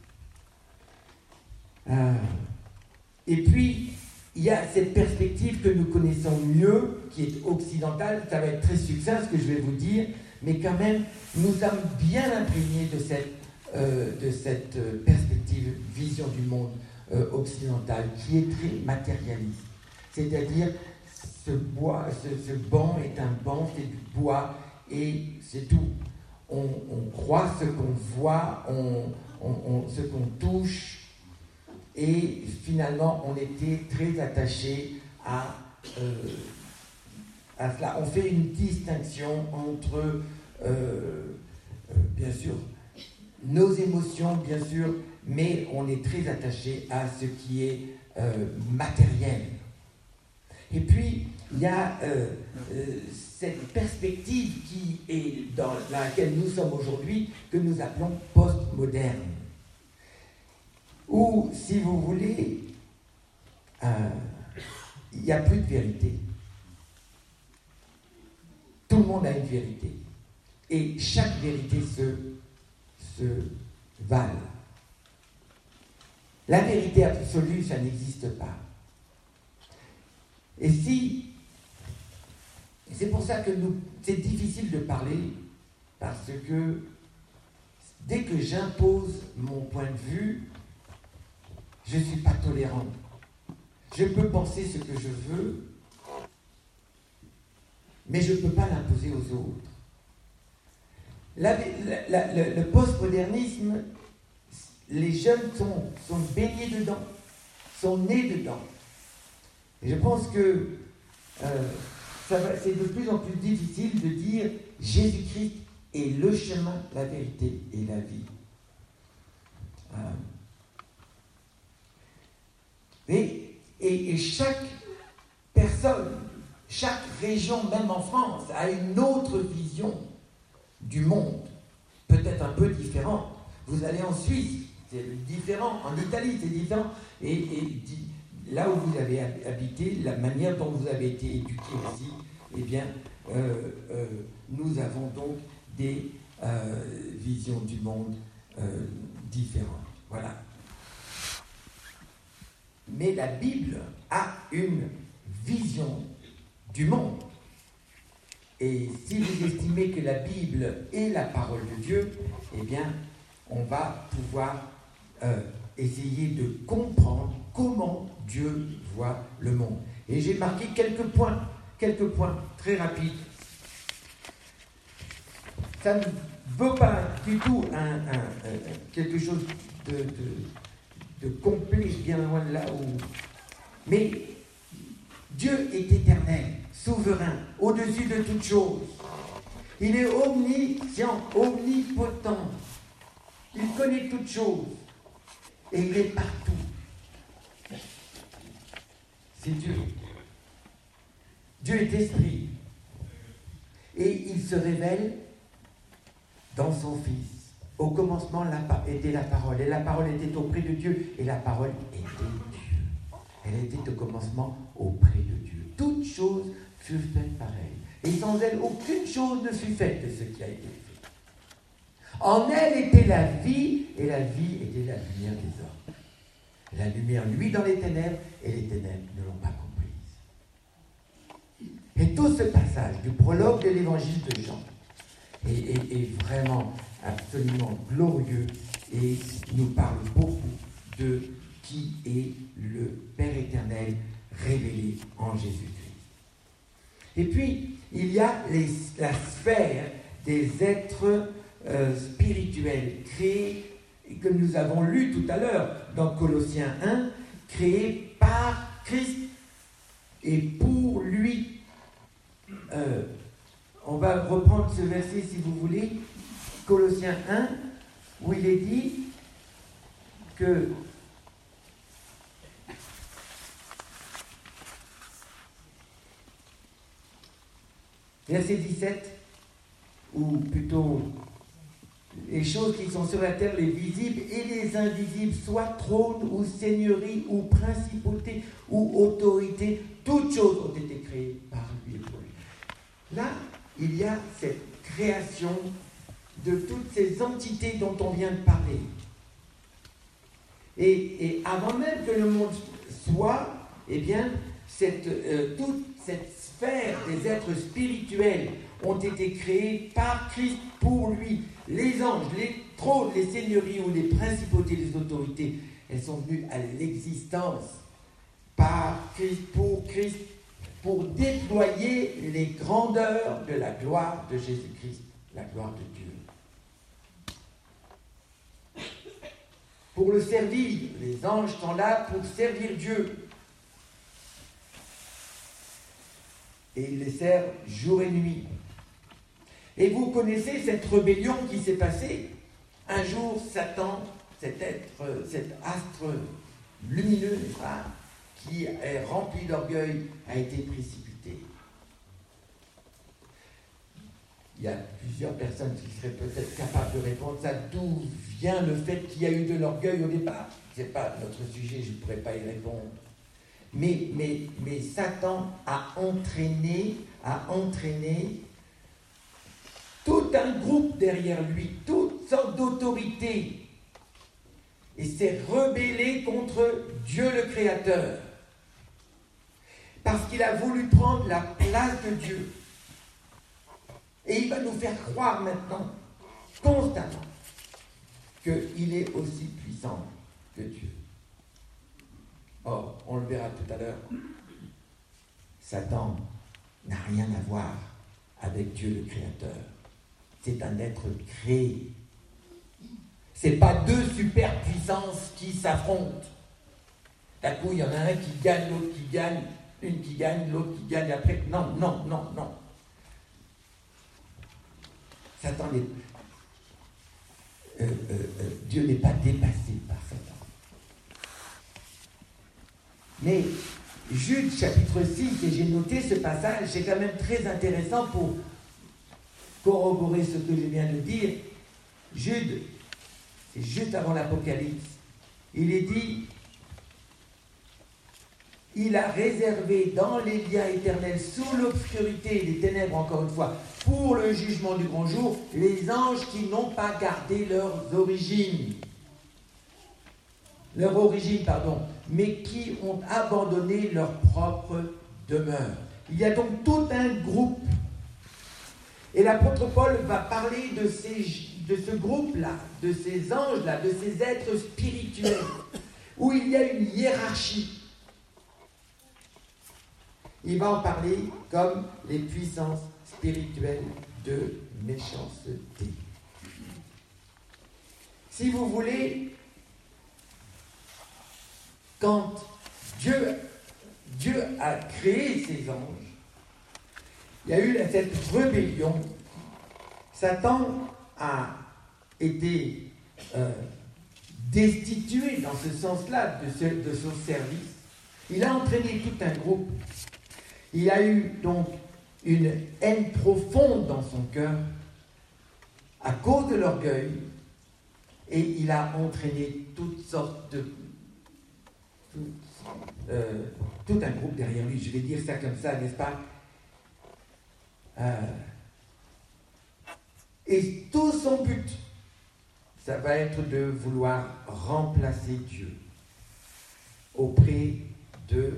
Et puis, il y a cette perspective que nous connaissons mieux, qui est occidentale. Ça va être très succinct ce que je vais vous dire, mais quand même, nous sommes bien imprégnés de cette perspective, vision du monde occidental, qui est très matérialiste. C'est-à-dire, ce banc est un banc, c'est du bois, et c'est tout. On croit ce qu'on voit, ce qu'on touche, et finalement, on était très attachés à cela. On fait une distinction entre, bien sûr, nos émotions, bien sûr, mais on est très attaché à ce qui est matériel. Et puis, il y a cette perspective qui est dans laquelle nous sommes aujourd'hui, que nous appelons postmoderne. Où, si vous voulez, il n'y a plus de vérité. Tout le monde a une vérité. Et chaque vérité se vale. La vérité absolue, ça n'existe pas. Et c'est pour ça que c'est difficile de parler, parce que dès que j'impose mon point de vue, je ne suis pas tolérant. Je peux penser ce que je veux, mais je ne peux pas l'imposer aux autres. Le postmodernisme, les jeunes sont baignés dedans, sont nés dedans. Et je pense que c'est de plus en plus difficile de dire Jésus-Christ est le chemin, la vérité et la vie. Et chaque personne, chaque région, même en France, a une autre vision du monde, peut-être un peu différente. Vous allez en Suisse, c'est différent, en Italie, c'est différent. Et là où vous avez habité, la manière dont vous avez été éduqué aussi, eh bien, nous avons donc des visions du monde différentes. Voilà. Mais la Bible a une vision du monde. Et si vous estimez que la Bible est la parole de Dieu, eh bien, on va pouvoir essayer de comprendre comment Dieu voit le monde. Et j'ai marqué quelques points très rapides. Ça ne veut pas du tout quelque chose de complet, bien loin de là où... Mais Dieu est éternel, souverain, au-dessus de toutes choses. Il est omniscient, omnipotent. Il connaît toutes choses. Et il est partout. C'est Dieu. Dieu est esprit. Et il se révèle dans son Fils. Au commencement était la parole. Et la parole était auprès de Dieu. Et la parole était Dieu. Elle était au commencement auprès de Dieu. Toutes choses furent faites par elle. Et sans elle, aucune chose ne fut faite de ce qui a été fait. En elle était la vie, et la vie était la lumière des hommes. La lumière luit dans les ténèbres, et les ténèbres ne l'ont pas comprise. Et tout ce passage du prologue de l'évangile de Jean est vraiment absolument glorieux et nous parle beaucoup de qui est le Père éternel révélé en Jésus-Christ. Et puis, il y a la sphère des êtres spirituels créés, que nous avons lu tout à l'heure dans Colossiens 1, créés par Christ et pour lui. On va reprendre ce verset si vous voulez, Colossiens 1, où il est dit que verset 17, ou plutôt les choses qui sont sur la terre, les visibles et les invisibles, soit trône ou seigneurie ou principauté ou autorité, toutes choses ont été créées par lui et pour lui. Là, il y a cette création de toutes ces entités dont on vient de parler. Et avant même que le monde soit, eh bien, toute cette sphère des êtres spirituels ont été créés par Christ pour lui. Les anges, les trônes, les seigneuries ou les principautés, les autorités, elles sont venues à l'existence par Christ, pour déployer les grandeurs de la gloire de Jésus-Christ, la gloire de Dieu. Pour le servir, les anges sont là pour servir Dieu. Et ils les servent jour et nuit. Et vous connaissez cette rébellion qui s'est passée. Un jour, Satan, cet astre lumineux, n'est-ce pas, qui est rempli d'orgueil, a été précipité. Il y a plusieurs personnes qui seraient peut-être capables de répondre ça. D'où vient le fait qu'il y a eu de l'orgueil au départ? Ce n'est pas notre sujet, je ne pourrais pas y répondre. Mais Satan a entraîné tout un groupe derrière lui, toutes sortes d'autorités, et s'est rebellé contre Dieu le Créateur, parce qu'il a voulu prendre la place de Dieu. Et il va nous faire croire maintenant, constamment, qu'il est aussi puissant que Dieu. Or, on le verra tout à l'heure, Satan n'a rien à voir avec Dieu le Créateur. C'est un être créé. Ce n'est pas deux superpuissances qui s'affrontent. D'un coup, il y en a un qui gagne, l'autre qui gagne, une qui gagne, l'autre qui gagne après. Non, non, non, non. Satan Dieu n'est pas dépassé par Satan. Mais Jude chapitre 6, et j'ai noté ce passage, c'est quand même très intéressant pour corroborer ce que je viens de dire. Jude, c'est juste avant l'Apocalypse, il est dit: il a réservé dans les liens éternels, sous l'obscurité des ténèbres, encore une fois, pour le jugement du grand jour, les anges qui n'ont pas gardé leur origine, mais qui ont abandonné leur propre demeure. Il y a donc tout un groupe. Et l'apôtre Paul va parler de ce groupe-là, de ces anges-là, de ces êtres spirituels, où il y a une hiérarchie. Il va en parler comme les puissances spirituelles de méchanceté. Si vous voulez, quand Dieu a créé ces anges, il y a eu cette rébellion. Satan a été destitué dans ce sens-là de son service. Il a entraîné tout un groupe. Il a eu donc une haine profonde dans son cœur à cause de l'orgueil, et il a entraîné toutes sortes de... tout un groupe derrière lui, je vais dire ça comme ça, n'est-ce pas? Et tout son but, ça va être de vouloir remplacer Dieu auprès de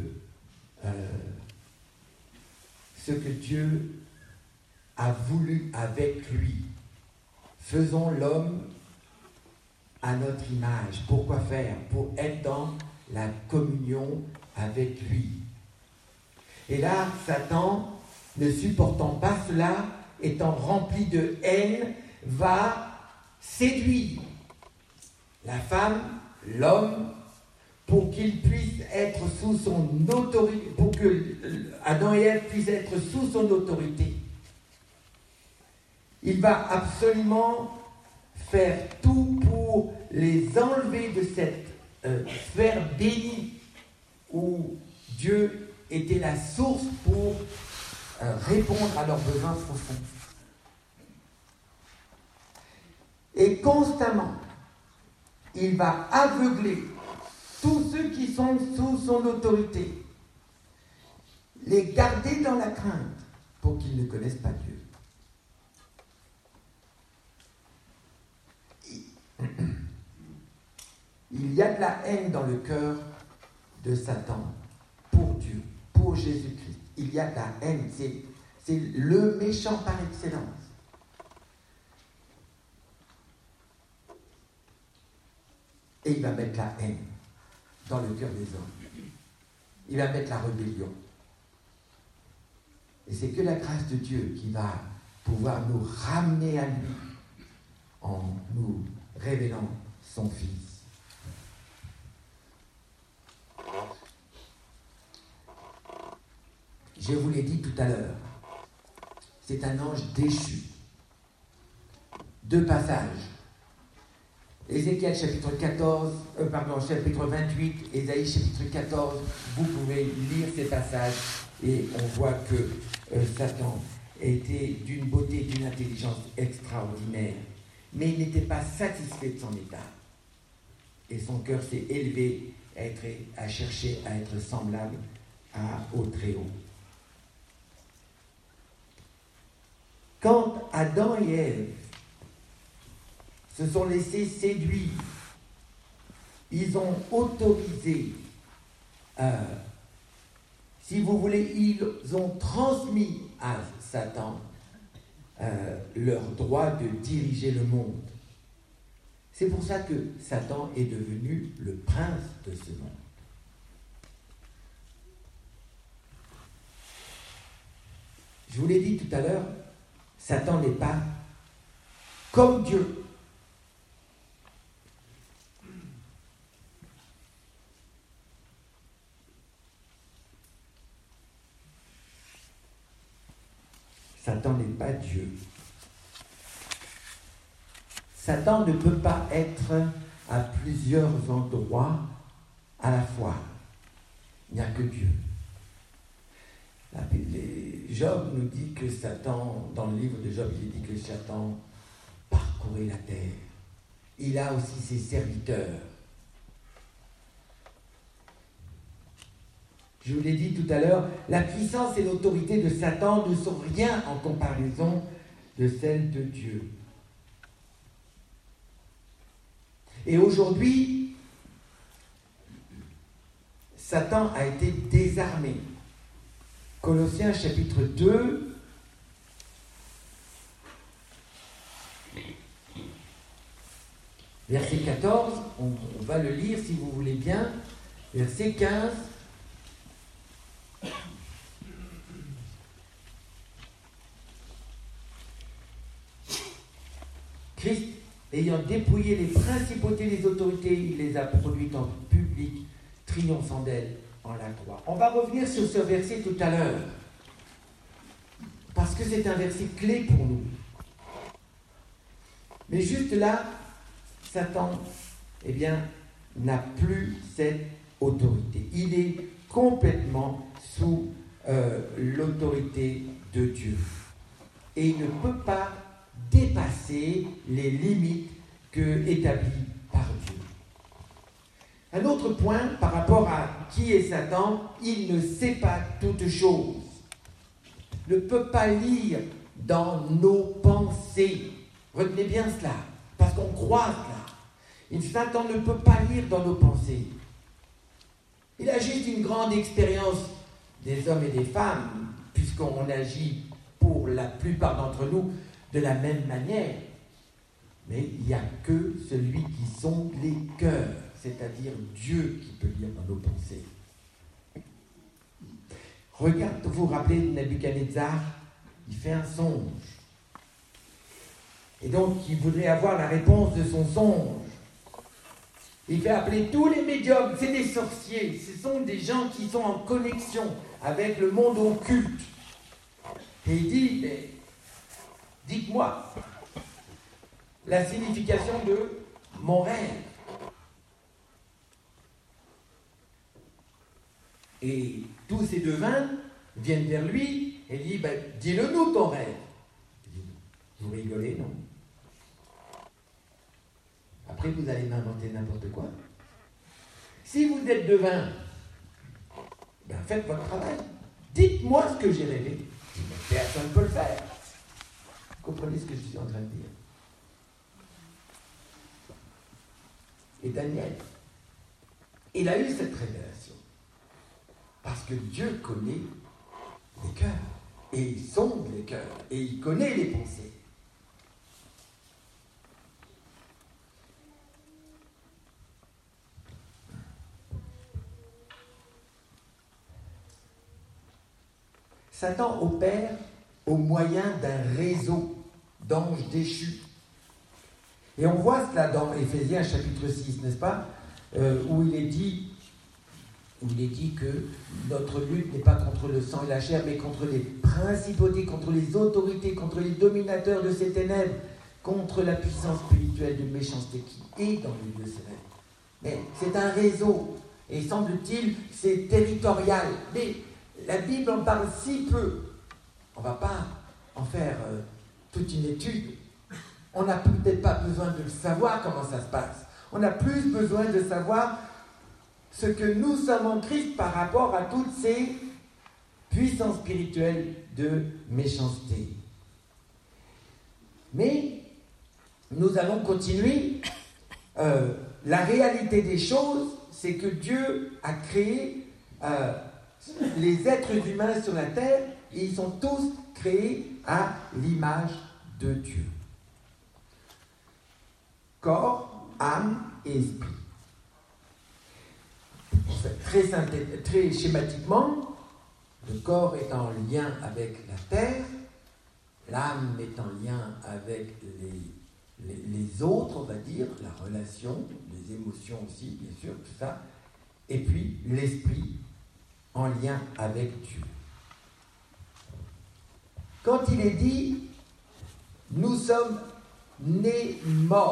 ce que Dieu a voulu avec lui. Faisons l'homme à notre image. Pourquoi faire? Pour être dans la communion avec lui. Et là, Satan, ne supportant pas cela, étant rempli de haine, va séduire la femme, l'homme, pour qu'il puisse être sous son autorité, pour que Adam et Ève puissent être sous son autorité. Il va absolument faire tout pour les enlever de cette sphère bénie où Dieu était la source pour répondre à leurs besoins profonds. Et constamment, il va aveugler tous ceux qui sont sous son autorité, les garder dans la crainte pour qu'ils ne connaissent pas Dieu. Il y a de la haine dans le cœur de Satan pour Dieu, pour Jésus-Christ. Il y a de la haine, c'est le méchant par excellence. Et il va mettre la haine dans le cœur des hommes. Il va mettre la rébellion. Et c'est que la grâce de Dieu qui va pouvoir nous ramener à lui en nous révélant son Fils. Je vous l'ai dit tout à l'heure, c'est un ange déchu. Deux passages. Ézéchiel chapitre 28, Ésaïe chapitre 14, vous pouvez lire ces passages et on voit que Satan était d'une beauté, d'une intelligence extraordinaire, mais il n'était pas satisfait de son état. Et son cœur s'est élevé à chercher à être semblable au Très-Haut. Quand Adam et Ève se sont laissés séduire, ils ont autorisé, si vous voulez, ils ont transmis à Satan leur droit de diriger le monde. C'est pour ça que Satan est devenu le prince de ce monde. Je vous l'ai dit tout à l'heure, Satan n'est pas comme Dieu. Satan n'est pas Dieu. Satan ne peut pas être à plusieurs endroits à la fois. Il n'y a que Dieu. Job nous dit que Satan, dans le livre de Job, il dit que Satan parcourait la terre. Il a aussi ses serviteurs. Je vous l'ai dit tout à l'heure, la puissance et l'autorité de Satan ne sont rien en comparaison de celle de Dieu. Et aujourd'hui, Satan a été désarmé. Colossiens chapitre 2, verset 14, on va le lire si vous voulez bien, verset 15. Christ, ayant dépouillé les principautés, les autorités, il les a produites en public, triomphant d'elles en la croix. On va revenir sur ce verset tout à l'heure, parce que c'est un verset clé pour nous. Mais juste là, Satan, n'a plus cette autorité. Il est complètement sous l'autorité de Dieu. Et il ne peut pas dépasser les limites établies par Dieu. Un autre point par rapport à qui est Satan, il ne sait pas toutes choses. Ne peut pas lire dans nos pensées. Retenez bien cela, parce qu'on croit cela. Satan ne peut pas lire dans nos pensées. Il a juste une grande expérience des hommes et des femmes, puisqu'on agit pour la plupart d'entre nous de la même manière. Mais il n'y a que celui qui sonde les cœurs, c'est-à-dire Dieu qui peut lire dans nos pensées. Regarde, vous vous rappelez de Nebuchadnezzar, il fait un songe. Et donc, il voudrait avoir la réponse de son songe. Il fait appeler tous les médiums, c'est des sorciers, ce sont des gens qui sont en connexion avec le monde occulte. Et il dit, mais, dites-moi la signification de mon rêve. Et tous ces devins viennent vers lui et disent, dis-le-nous ton rêve. Vous rigolez, non? Après, vous allez m'inventer n'importe quoi. Si vous êtes devin, faites votre travail. Dites-moi ce que j'ai rêvé. Personne ne peut le faire. Vous comprenez ce que je suis en train de dire? Et Daniel, il a eu cette révélation. Parce que Dieu connaît les cœurs. Et il sonde les cœurs. Et il connaît les pensées. Satan opère au moyen d'un réseau d'anges déchus. Et on voit cela dans Éphésiens chapitre 6, n'est-ce pas, où il est dit que notre lutte n'est pas contre le sang et la chair, mais contre les principautés, contre les autorités, contre les dominateurs de ces ténèbres, contre la puissance spirituelle de méchanceté qui est dans les lieux célestes. Mais c'est un réseau, et semble-t-il, c'est territorial. Mais la Bible en parle si peu. On ne va pas en faire toute une étude. On n'a peut-être pas besoin de savoir comment ça se passe. On a plus besoin de savoir ce que nous sommes en Christ par rapport à toutes ces puissances spirituelles de méchanceté. Mais nous allons continuer. La réalité des choses, c'est que Dieu a créé les êtres humains sur la terre, et ils sont tous créés à l'image de Dieu. Corps, âme et esprit. Très schématiquement, le corps est en lien avec la terre, l'âme est en lien avec les autres, on va dire, la relation, les émotions aussi, bien sûr, tout ça, et puis l'esprit en lien avec Dieu. Quand il est dit « nous sommes nés morts »,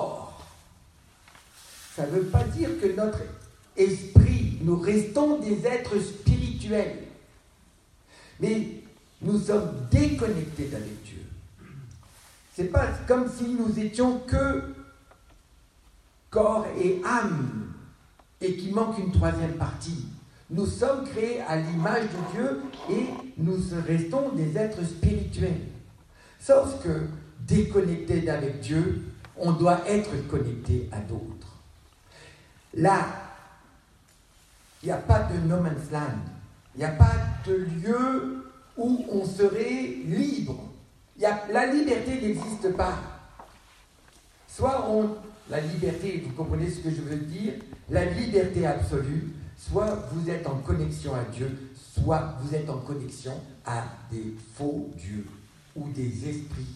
ça ne veut pas dire que notre esprit, nous restons des êtres spirituels, mais nous sommes déconnectés d'avec Dieu. C'est pas comme si nous étions que corps et âme, et qu'il manque une troisième partie. Nous sommes créés à l'image de Dieu et nous restons des êtres spirituels. Sauf que, déconnectés d'avec Dieu, on doit être connecté à d'autres. Là, il n'y a pas de no man's land. Il n'y a pas de lieu où on serait libre. La liberté n'existe pas. Soit la liberté, vous comprenez ce que je veux dire, la liberté absolue, soit vous êtes en connexion à Dieu, soit vous êtes en connexion à des faux dieux, ou des esprits,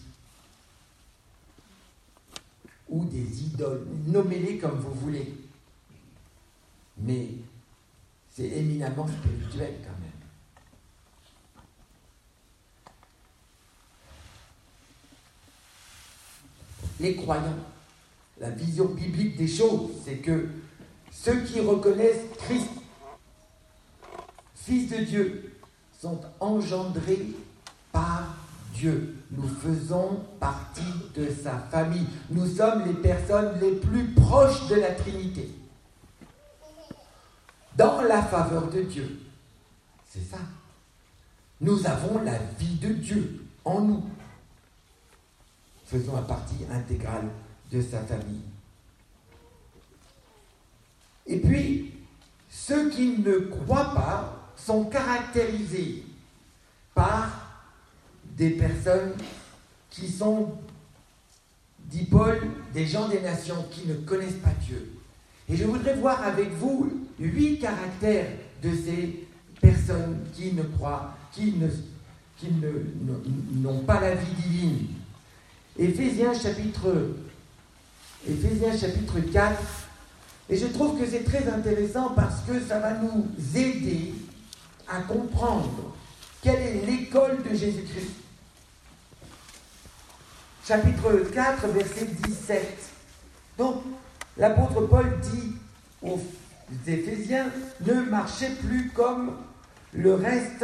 ou des idoles. Nommez-les comme vous voulez. Mais c'est éminemment spirituel quand même. Les croyants, la vision biblique des choses, c'est que ceux qui reconnaissent Christ, Fils de Dieu, sont engendrés par Dieu. Nous faisons partie de sa famille. Nous sommes les personnes les plus proches de la Trinité. Dans la faveur de Dieu. C'est ça. Nous avons la vie de Dieu en nous. Faisons partie intégrale de sa famille. Et puis, ceux qui ne croient pas sont caractérisés par des personnes qui sont, dit Paul, des gens des nations qui ne connaissent pas Dieu. Et je voudrais voir avec vous 8 caractères de ces personnes qui ne croient, qui n'ont pas la vie divine. Éphésiens chapitre 4, et je trouve que c'est très intéressant parce que ça va nous aider à comprendre quelle est l'école de Jésus-Christ. Chapitre 4, verset 17. Donc, l'apôtre Paul dit aux Éphésiens, ne marchez plus comme le reste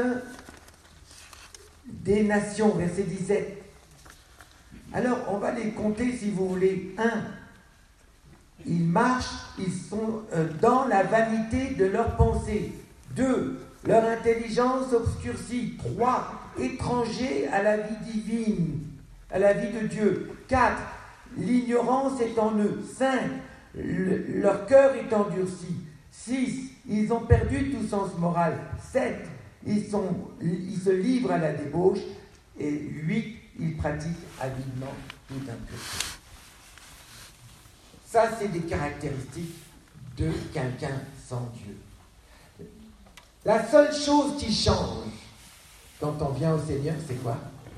des nations. Verset 17. Alors, on va les compter si vous voulez. 1. Ils marchent, ils sont dans la vanité de leurs pensées. 2. Leur intelligence obscurcie. 3. Étrangers à la vie divine, à la vie de Dieu. 4. L'ignorance est en eux. 5. Leur cœur est endurci. 6. Ils ont perdu tout sens moral. 7. Ils se livrent à la débauche. Et 8. Ils pratiquent avidement tout un peu. Ça, c'est des caractéristiques de quelqu'un sans Dieu. La seule chose qui change quand on vient au Seigneur, c'est quoi?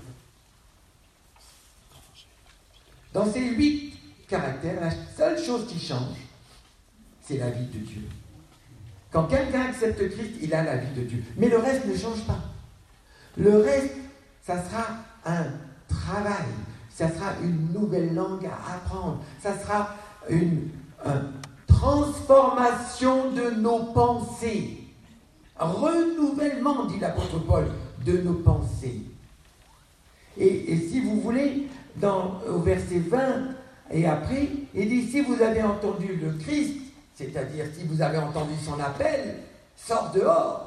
Dans ces 8 caractères, la seule chose qui change, c'est la vie de Dieu. Quand quelqu'un accepte Christ, il a la vie de Dieu. Mais le reste ne change pas. Le reste, ça sera un travail, ça sera une nouvelle langue à apprendre, ça sera une transformation de nos pensées, renouvellement, dit l'apôtre Paul, de nos pensées. Et si vous voulez, au verset 20 et après, il dit, si vous avez entendu le Christ, c'est-à-dire si vous avez entendu son appel, sort dehors.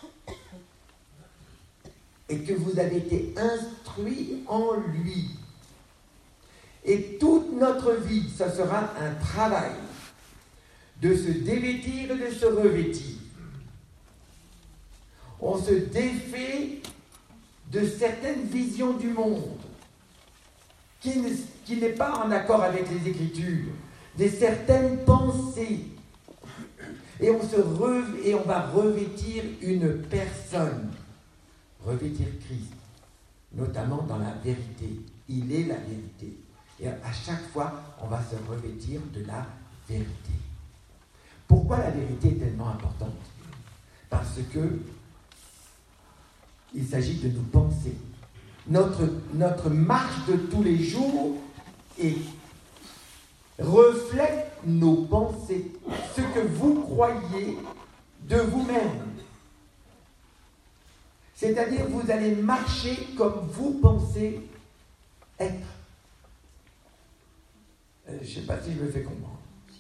Et que vous avez été instruits en lui. Et toute notre vie, ça sera un travail de se dévêtir et de se revêtir. On se défait de certaines visions du monde qui n'est pas en accord avec les Écritures. de certaines pensées. Et on va revêtir une personne, revêtir Christ, notamment dans la vérité. Il est la vérité. Et à chaque fois, on va se revêtir de la vérité. Pourquoi la vérité est tellement importante? Parce que il s'agit de nous penser. Notre marche de tous les jours reflète nos pensées, ce que vous croyez de vous-même. C'est-à-dire que vous allez marcher comme vous pensez être. Je ne sais pas si je me fais comprendre.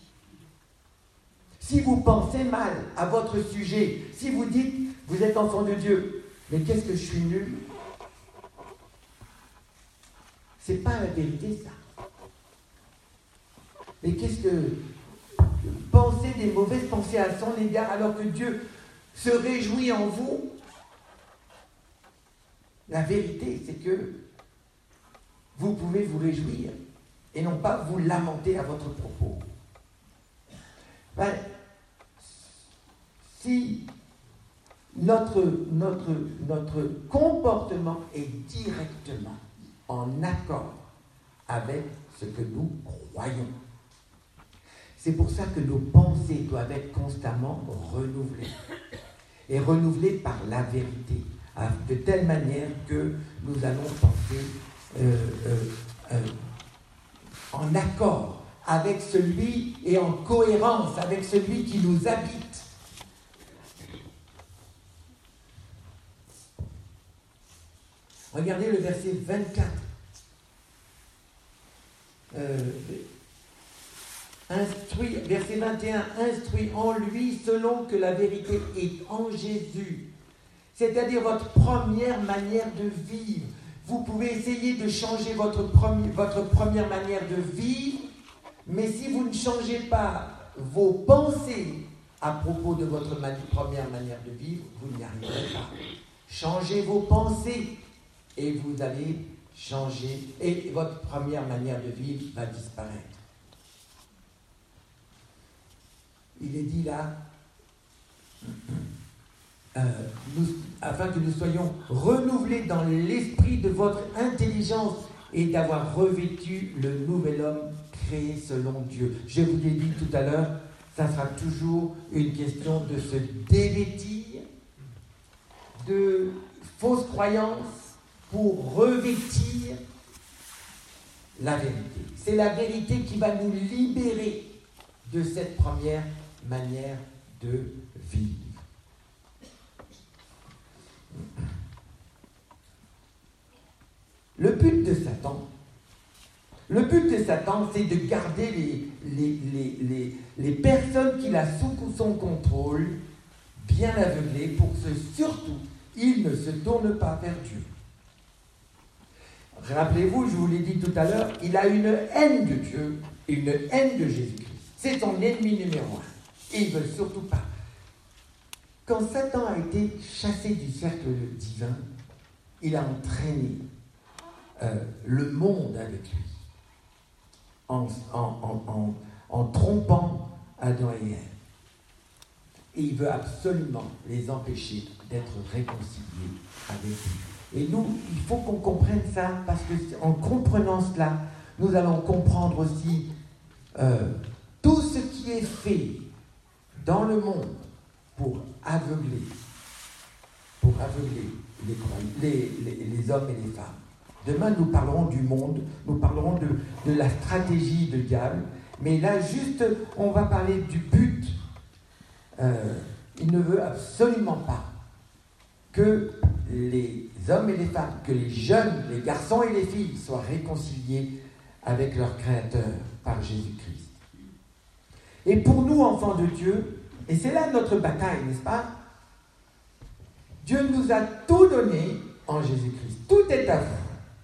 Si vous pensez mal à votre sujet, si vous dites, vous êtes enfant de Dieu, mais qu'est-ce que je suis nul? C'est pas la vérité, ça. Mais qu'est-ce que penser des mauvaises pensées à son égard alors que Dieu se réjouit en vous? La vérité, c'est que vous pouvez vous réjouir et non pas vous lamenter à votre propos. Ben, si notre comportement est directement en accord avec ce que nous croyons, c'est pour ça que nos pensées doivent être constamment renouvelées. Et renouvelées par la vérité, de telle manière que nous allons penser en accord avec celui et en cohérence avec celui qui nous habite. Regardez le verset 24. Verset 21, instruit en lui selon que la vérité est en Jésus. C'est-à-dire votre première manière de vivre. Vous pouvez essayer de changer votre première manière de vivre, mais si vous ne changez pas vos pensées à propos de votre première manière de vivre, vous n'y arriverez pas. Changez vos pensées et vous allez changer, et votre première manière de vivre va disparaître. Il est dit là, afin que nous soyons renouvelés dans l'esprit de votre intelligence et d'avoir revêtu le nouvel homme créé selon Dieu. Je vous l'ai dit tout à l'heure, ça sera toujours une question de se dévêtir de fausses croyances pour revêtir la vérité. C'est la vérité qui va nous libérer de cette première manière de vivre. Le but de Satan, c'est de garder les personnes qu'il a sous son contrôle bien aveuglées pour que surtout ils ne se tournent pas vers Dieu. Rappelez-vous, je vous l'ai dit tout à l'heure, il a une haine de Dieu et une haine de Jésus-Christ. C'est son ennemi numéro 1. Et il ne veut surtout pas. Quand Satan a été chassé du cercle divin, il a entraîné le monde avec lui, en trompant Adam et Ève. Et il veut absolument les empêcher d'être réconciliés avec lui. Et nous, il faut qu'on comprenne ça, parce qu'en comprenant cela, nous allons comprendre aussi tout ce qui est fait dans le monde pour aveugler les hommes et les femmes. Demain, nous parlerons du monde, nous parlerons de la stratégie du diable, mais là, juste, on va parler du but. Il ne veut absolument pas que les hommes et les femmes, que les jeunes, les garçons et les filles soient réconciliés avec leur Créateur par Jésus-Christ. Et pour nous, enfants de Dieu, et c'est là notre bataille, n'est-ce pas? Dieu nous a tout donné en Jésus-Christ. Tout est à vous.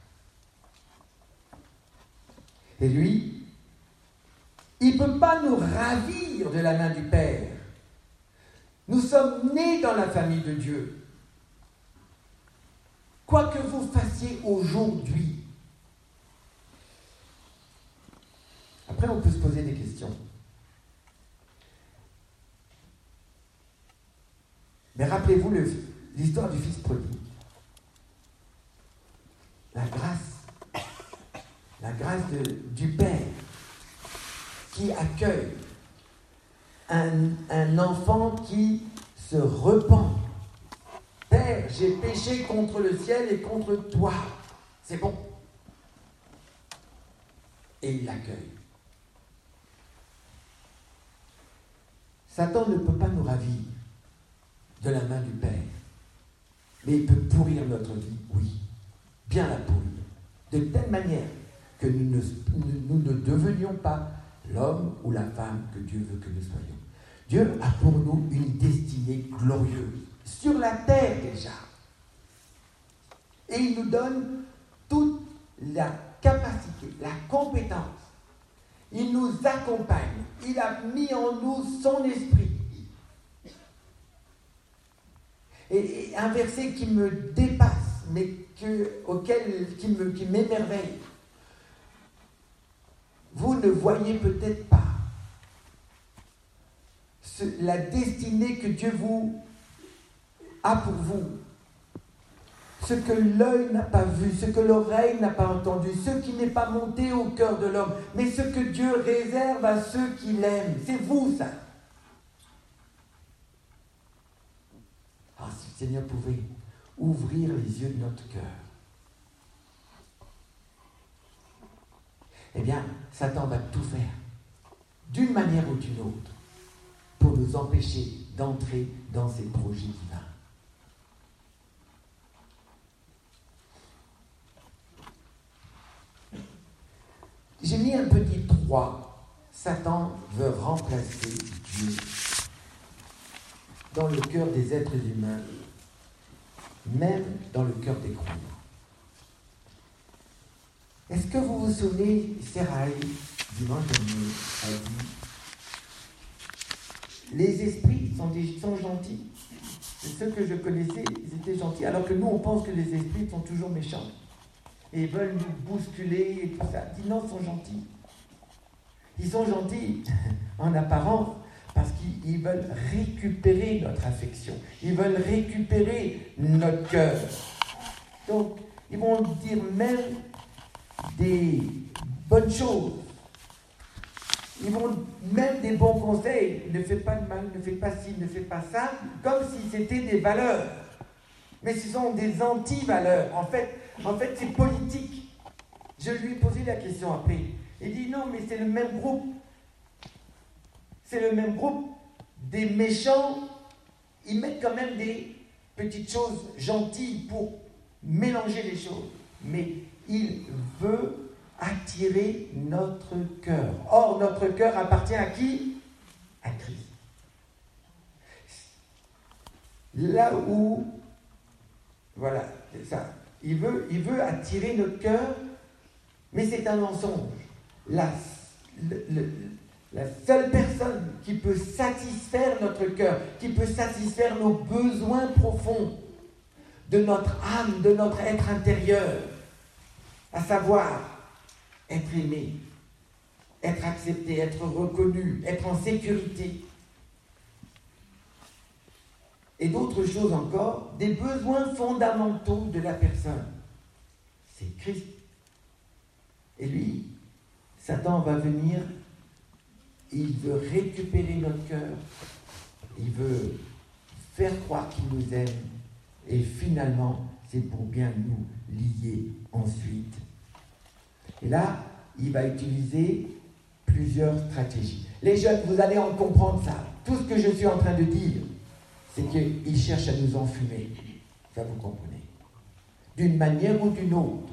Et lui, il ne peut pas nous ravir de la main du Père. Nous sommes nés dans la famille de Dieu. Quoi que vous fassiez aujourd'hui, Après, on peut se poser des questions. Mais rappelez-vous l'histoire du fils prodigue. La grâce du Père qui accueille un enfant qui se repent. Père, j'ai péché contre le ciel et contre toi. C'est bon. Et il l'accueille. Satan ne peut pas nous ravir de la main du Père. Mais il peut pourrir notre vie, oui. Bien la pourrir. De telle manière que nous ne devenions pas l'homme ou la femme que Dieu veut que nous soyons. Dieu a pour nous une destinée glorieuse, sur la terre déjà. Et il nous donne toute la capacité, la compétence. Il nous accompagne. Il a mis en nous son esprit. Et un verset qui me dépasse, mais qui m'émerveille. Vous ne voyez peut-être pas la destinée que Dieu vous a pour vous. Ce que l'œil n'a pas vu, ce que l'oreille n'a pas entendu, ce qui n'est pas monté au cœur de l'homme, mais ce que Dieu réserve à ceux qui l'aiment. C'est vous, ça. Ah, si le Seigneur pouvait ouvrir les yeux de notre cœur. Eh bien, Satan va tout faire, d'une manière ou d'une autre, pour nous empêcher d'entrer dans ses projets divins. J'ai mis un petit 3. Satan veut remplacer Dieu dans le cœur des êtres humains, même dans le cœur des croyants. Est-ce que vous vous souvenez, Séraï, dimanche dernier, a dit les esprits sont gentils. C'est ceux que je connaissais, ils étaient gentils, alors que nous, on pense que les esprits sont toujours méchants. Et ils veulent nous bousculer et tout ça. Il dit non, ils sont gentils. Ils sont gentils en apparence parce qu'ils veulent récupérer notre affection. Ils veulent récupérer notre cœur. Donc, ils vont dire même des bonnes choses. Ils vont même des bons conseils. Ne fais pas de mal, ne fais pas ci, ne fais pas ça, comme si c'était des valeurs. Mais ce sont des anti-valeurs. En fait, c'est politique. Je lui ai posé la question après. Il dit non, mais c'est le même groupe. C'est le même groupe. Des méchants, ils mettent quand même des petites choses gentilles pour mélanger les choses. Mais il veut attirer notre cœur. Or, notre cœur appartient à qui? À Christ. Là où, voilà, c'est ça. Il veut attirer notre cœur, mais c'est un mensonge. La seule personne qui peut satisfaire notre cœur, qui peut satisfaire nos besoins profonds de notre âme, de notre être intérieur, à savoir être aimé, être accepté, être reconnu, être en sécurité. Et d'autres choses encore, des besoins fondamentaux de la personne. C'est Christ. Et lui, Satan va venir, il veut récupérer notre cœur, il veut faire croire qu'il nous aime, et finalement, c'est pour bien nous lier ensuite. Et là, il va utiliser plusieurs stratégies. Les jeunes, vous allez en comprendre ça. Tout ce que je suis en train de dire, c'est qu'il cherche à nous enfumer. Ça, vous comprenez. D'une manière ou d'une autre,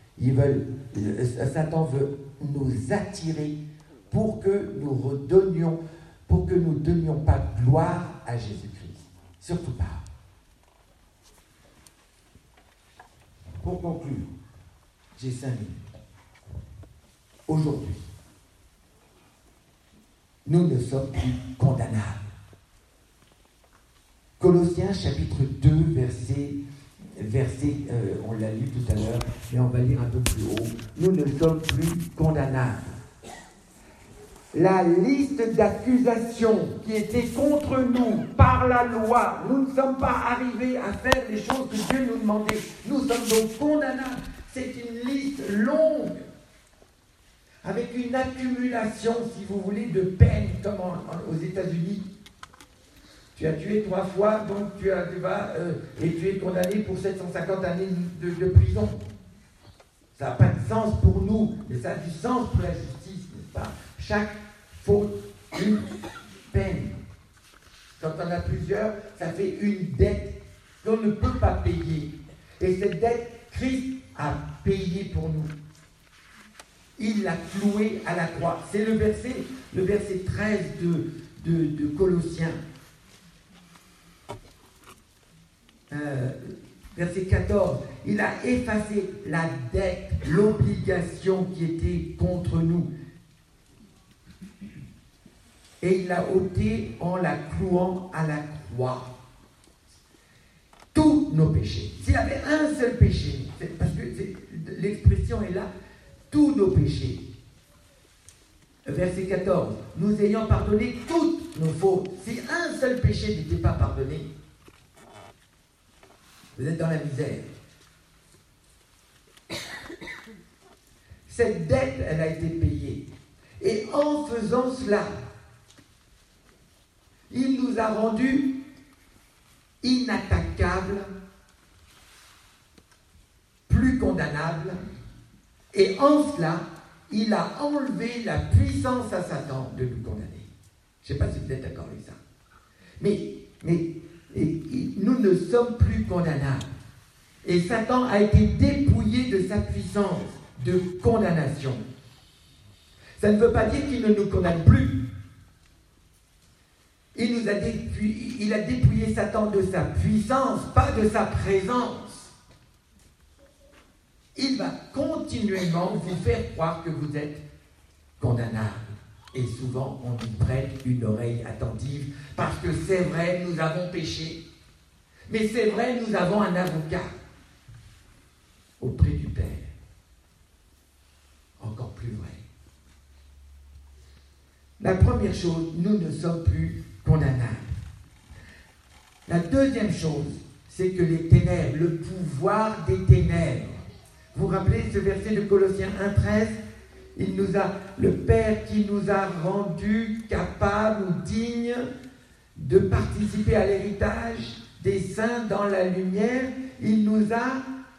Satan veut nous attirer pour que nous ne donnions pas gloire à Jésus-Christ. Surtout pas. Pour conclure, j'ai 5 minutes. Aujourd'hui, nous ne sommes plus condamnables. Colossiens chapitre 2, verset on l'a lu tout à l'heure, mais on va lire un peu plus haut. Nous ne sommes plus condamnables. la liste d'accusations qui était contre nous par la loi. Nous ne sommes pas arrivés à faire les choses que Dieu nous demandait. Nous sommes donc condamnables. C'est une liste longue, avec une accumulation, si vous voulez, de peines, comme aux États-Unis. Tu as tué 3 fois, donc et tu es condamné pour 750 années de prison. Ça n'a pas de sens pour nous, mais ça a du sens pour la justice, n'est-ce pas? Chaque faute, une peine. Quand on a plusieurs, ça fait une dette qu'on ne peut pas payer. Et cette dette, Christ a payé pour nous. Il l'a cloué à la croix. C'est le verset 13 de Colossiens. Verset 14. Il a effacé la dette, l'obligation qui était contre nous. Et il l'a ôté en la clouant à la croix. Tous nos péchés. S'il y avait un seul péché, parce que l'expression est là, tous nos péchés. Verset 14. Nous ayant pardonné toutes nos fautes. Si un seul péché n'était pas pardonné, vous êtes dans la misère. Cette dette, elle a été payée. Et en faisant cela, il nous a rendus inattaquables, plus condamnables, et en cela, il a enlevé la puissance à Satan de nous condamner. Je ne sais pas si vous êtes d'accord avec ça. Mais nous ne sommes plus condamnables. Et Satan a été dépouillé de sa puissance de condamnation. Ça ne veut pas dire qu'il ne nous condamne plus. Il a dépouillé Satan de sa puissance, pas de sa présence. Il va continuellement vous faire croire que vous êtes condamnable. Et souvent, on y prête une oreille attentive, parce que c'est vrai, nous avons péché. Mais c'est vrai, nous avons un avocat auprès du Père. Encore plus vrai. La première chose, nous ne sommes plus condamnables. La deuxième chose, c'est que les ténèbres, le pouvoir des ténèbres. Vous vous rappelez ce verset de Colossiens 1,13 ? Le Père qui nous a rendus capables ou dignes de participer à l'héritage des saints dans la lumière, il nous a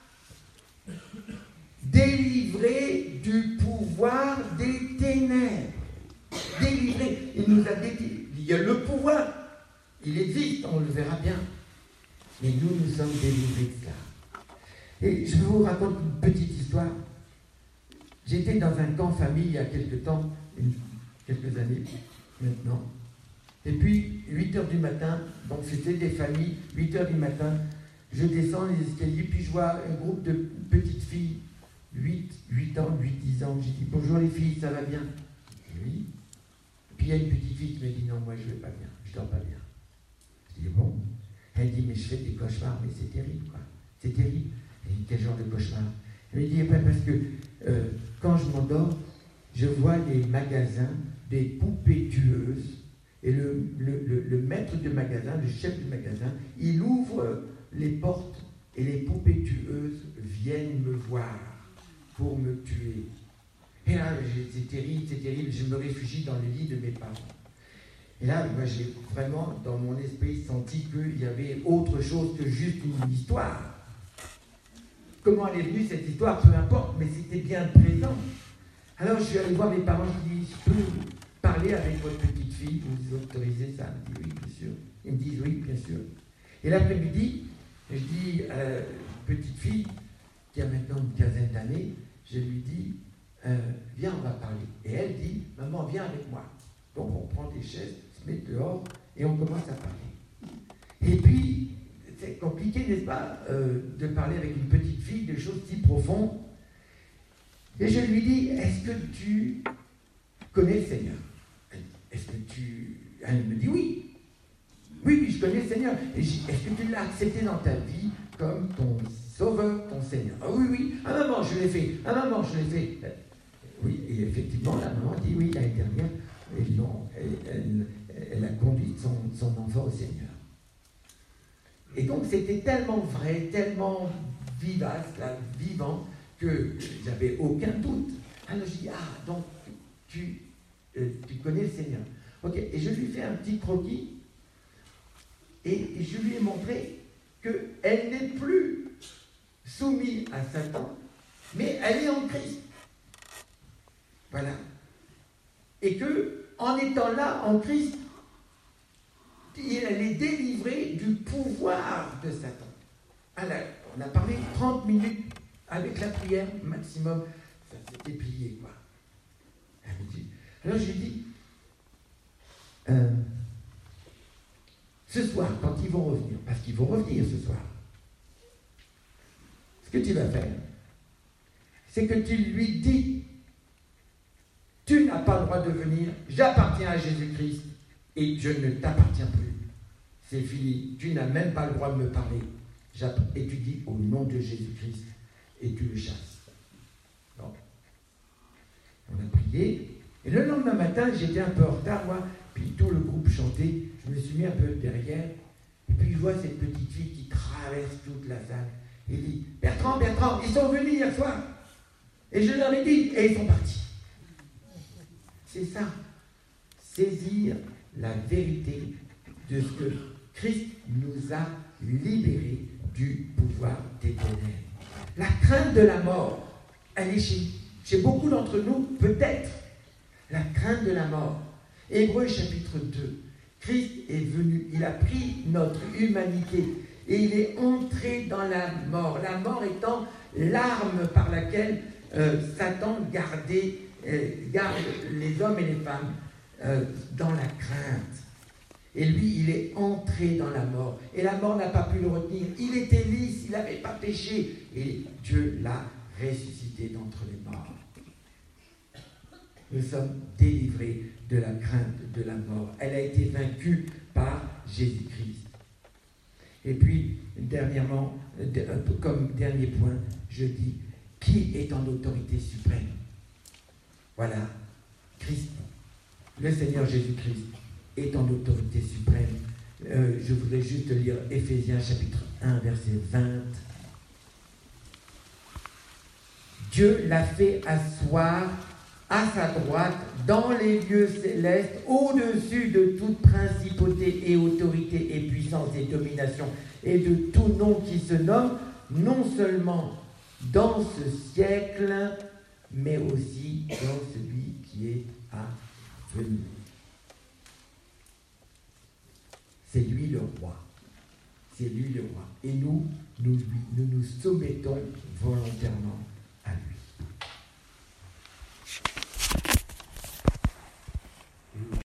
délivrés du pouvoir des ténèbres. Délivrés. Il nous a délivrés. Il y a le pouvoir. Il existe, on le verra bien. Mais nous sommes délivrés de cela. Et je vous raconte une petite histoire. J'étais dans un camp famille il y a quelques années maintenant. Et puis, 8h du matin, donc c'était des familles, 8h du matin, je descends les escaliers, puis je vois un groupe de petites filles, 8 ans, 10 ans. J'ai dit, bonjour les filles, ça va bien? Oui. Puis il y a une petite fille qui me dit, non, moi je ne vais pas bien, je ne dors pas bien. Je dis, bon. Elle dit, mais je fais des cauchemars, mais c'est terrible, quoi. C'est terrible. Elle dit, quel genre de cauchemar? Elle me dit, parce que quand je m'endors, je vois les magasins, des poupées tueuses, et le maître de magasin, le chef du magasin, il ouvre les portes, et les poupées tueuses viennent me voir pour me tuer. Et là, c'est terrible, je me réfugie dans le lit de mes parents. Et là, moi, j'ai vraiment, dans mon esprit, senti qu'il y avait autre chose que juste une histoire. Comment elle est venue, cette histoire, peu importe, mais c'était bien présent. Alors, je suis allé voir mes parents, je dis, je peux parler avec votre petite fille, vous autorisez ça? Elle me dit, oui, bien sûr. Ils me disent, oui, bien sûr. Et l'après-midi, je dis à la petite fille, qui a maintenant une quinzaine d'années, je lui dis, viens, on va parler. Et elle dit, maman, viens avec moi. Donc, on prend des chaises, se met dehors, et on commence à parler. Et puis, c'est compliqué, n'est-ce pas, de parler avec une petite fille de choses si profondes. Et je lui dis, est-ce que tu connais le Seigneur? Elle me dit oui. Oui, je connais le Seigneur. Et je dis, est-ce que tu l'as accepté dans ta vie comme ton sauveur, ton Seigneur? Ah oui. Ah maman, je l'ai fait. Oui, et effectivement, la maman dit oui, l'année dernière, elle a conduit son enfant au Seigneur. Et donc c'était tellement vrai, tellement vivace, là, vivant, que j'avais aucun doute. Alors je dis, donc tu connais le Seigneur. Ok, et je lui fais un petit croquis, et je lui ai montré qu'elle n'est plus soumise à Satan, mais elle est en Christ. Voilà. Et que, en étant là, en Christ, elle est délivrée du pouvoir de Satan. Alors, on a parlé 30 minutes avec la prière maximum. Ça s'était plié, quoi. Alors je lui dis, ce soir, quand ils vont revenir, parce qu'ils vont revenir ce soir, ce que tu vas faire, c'est que tu lui dis, tu n'as pas le droit de venir, j'appartiens à Jésus-Christ et je ne t'appartiens plus. C'est fini, tu n'as même pas le droit de me parler. Et tu dis au nom de Jésus-Christ et tu le chasses. Bon. On a prié, et le lendemain matin, j'étais un peu en retard, moi, puis tout le groupe chantait, je me suis mis un peu derrière, et puis je vois cette petite fille qui traverse toute la salle, et dit, Bertrand, ils sont venus hier soir, et je leur ai dit, et ils sont partis. C'est ça, saisir la vérité de ce que Christ nous a libérés du pouvoir des ténèbres. La crainte de la mort, elle est chez beaucoup d'entre nous, peut-être, la crainte de la mort. Hébreux chapitre 2, Christ est venu, il a pris notre humanité et il est entré dans la mort étant l'arme par laquelle Satan garde les hommes et les femmes dans la crainte. Et lui, il est entré dans la mort. Et la mort n'a pas pu le retenir. Il était lisse, il n'avait pas péché. Et Dieu l'a ressuscité d'entre les morts. Nous sommes délivrés de la crainte de la mort. Elle a été vaincue par Jésus-Christ. Et puis, dernièrement, comme dernier point, je dis, qui est en autorité suprême? Voilà, Christ, le Seigneur Jésus-Christ est en autorité suprême. Je voudrais juste lire Éphésiens chapitre 1, verset 20. Dieu l'a fait asseoir à sa droite dans les lieux célestes, au-dessus de toute principauté et autorité et puissance et domination et de tout nom qui se nomme, non seulement dans ce siècle, mais aussi dans celui qui est à venir. C'est lui le roi. C'est lui le roi. Et nous nous soumettons volontairement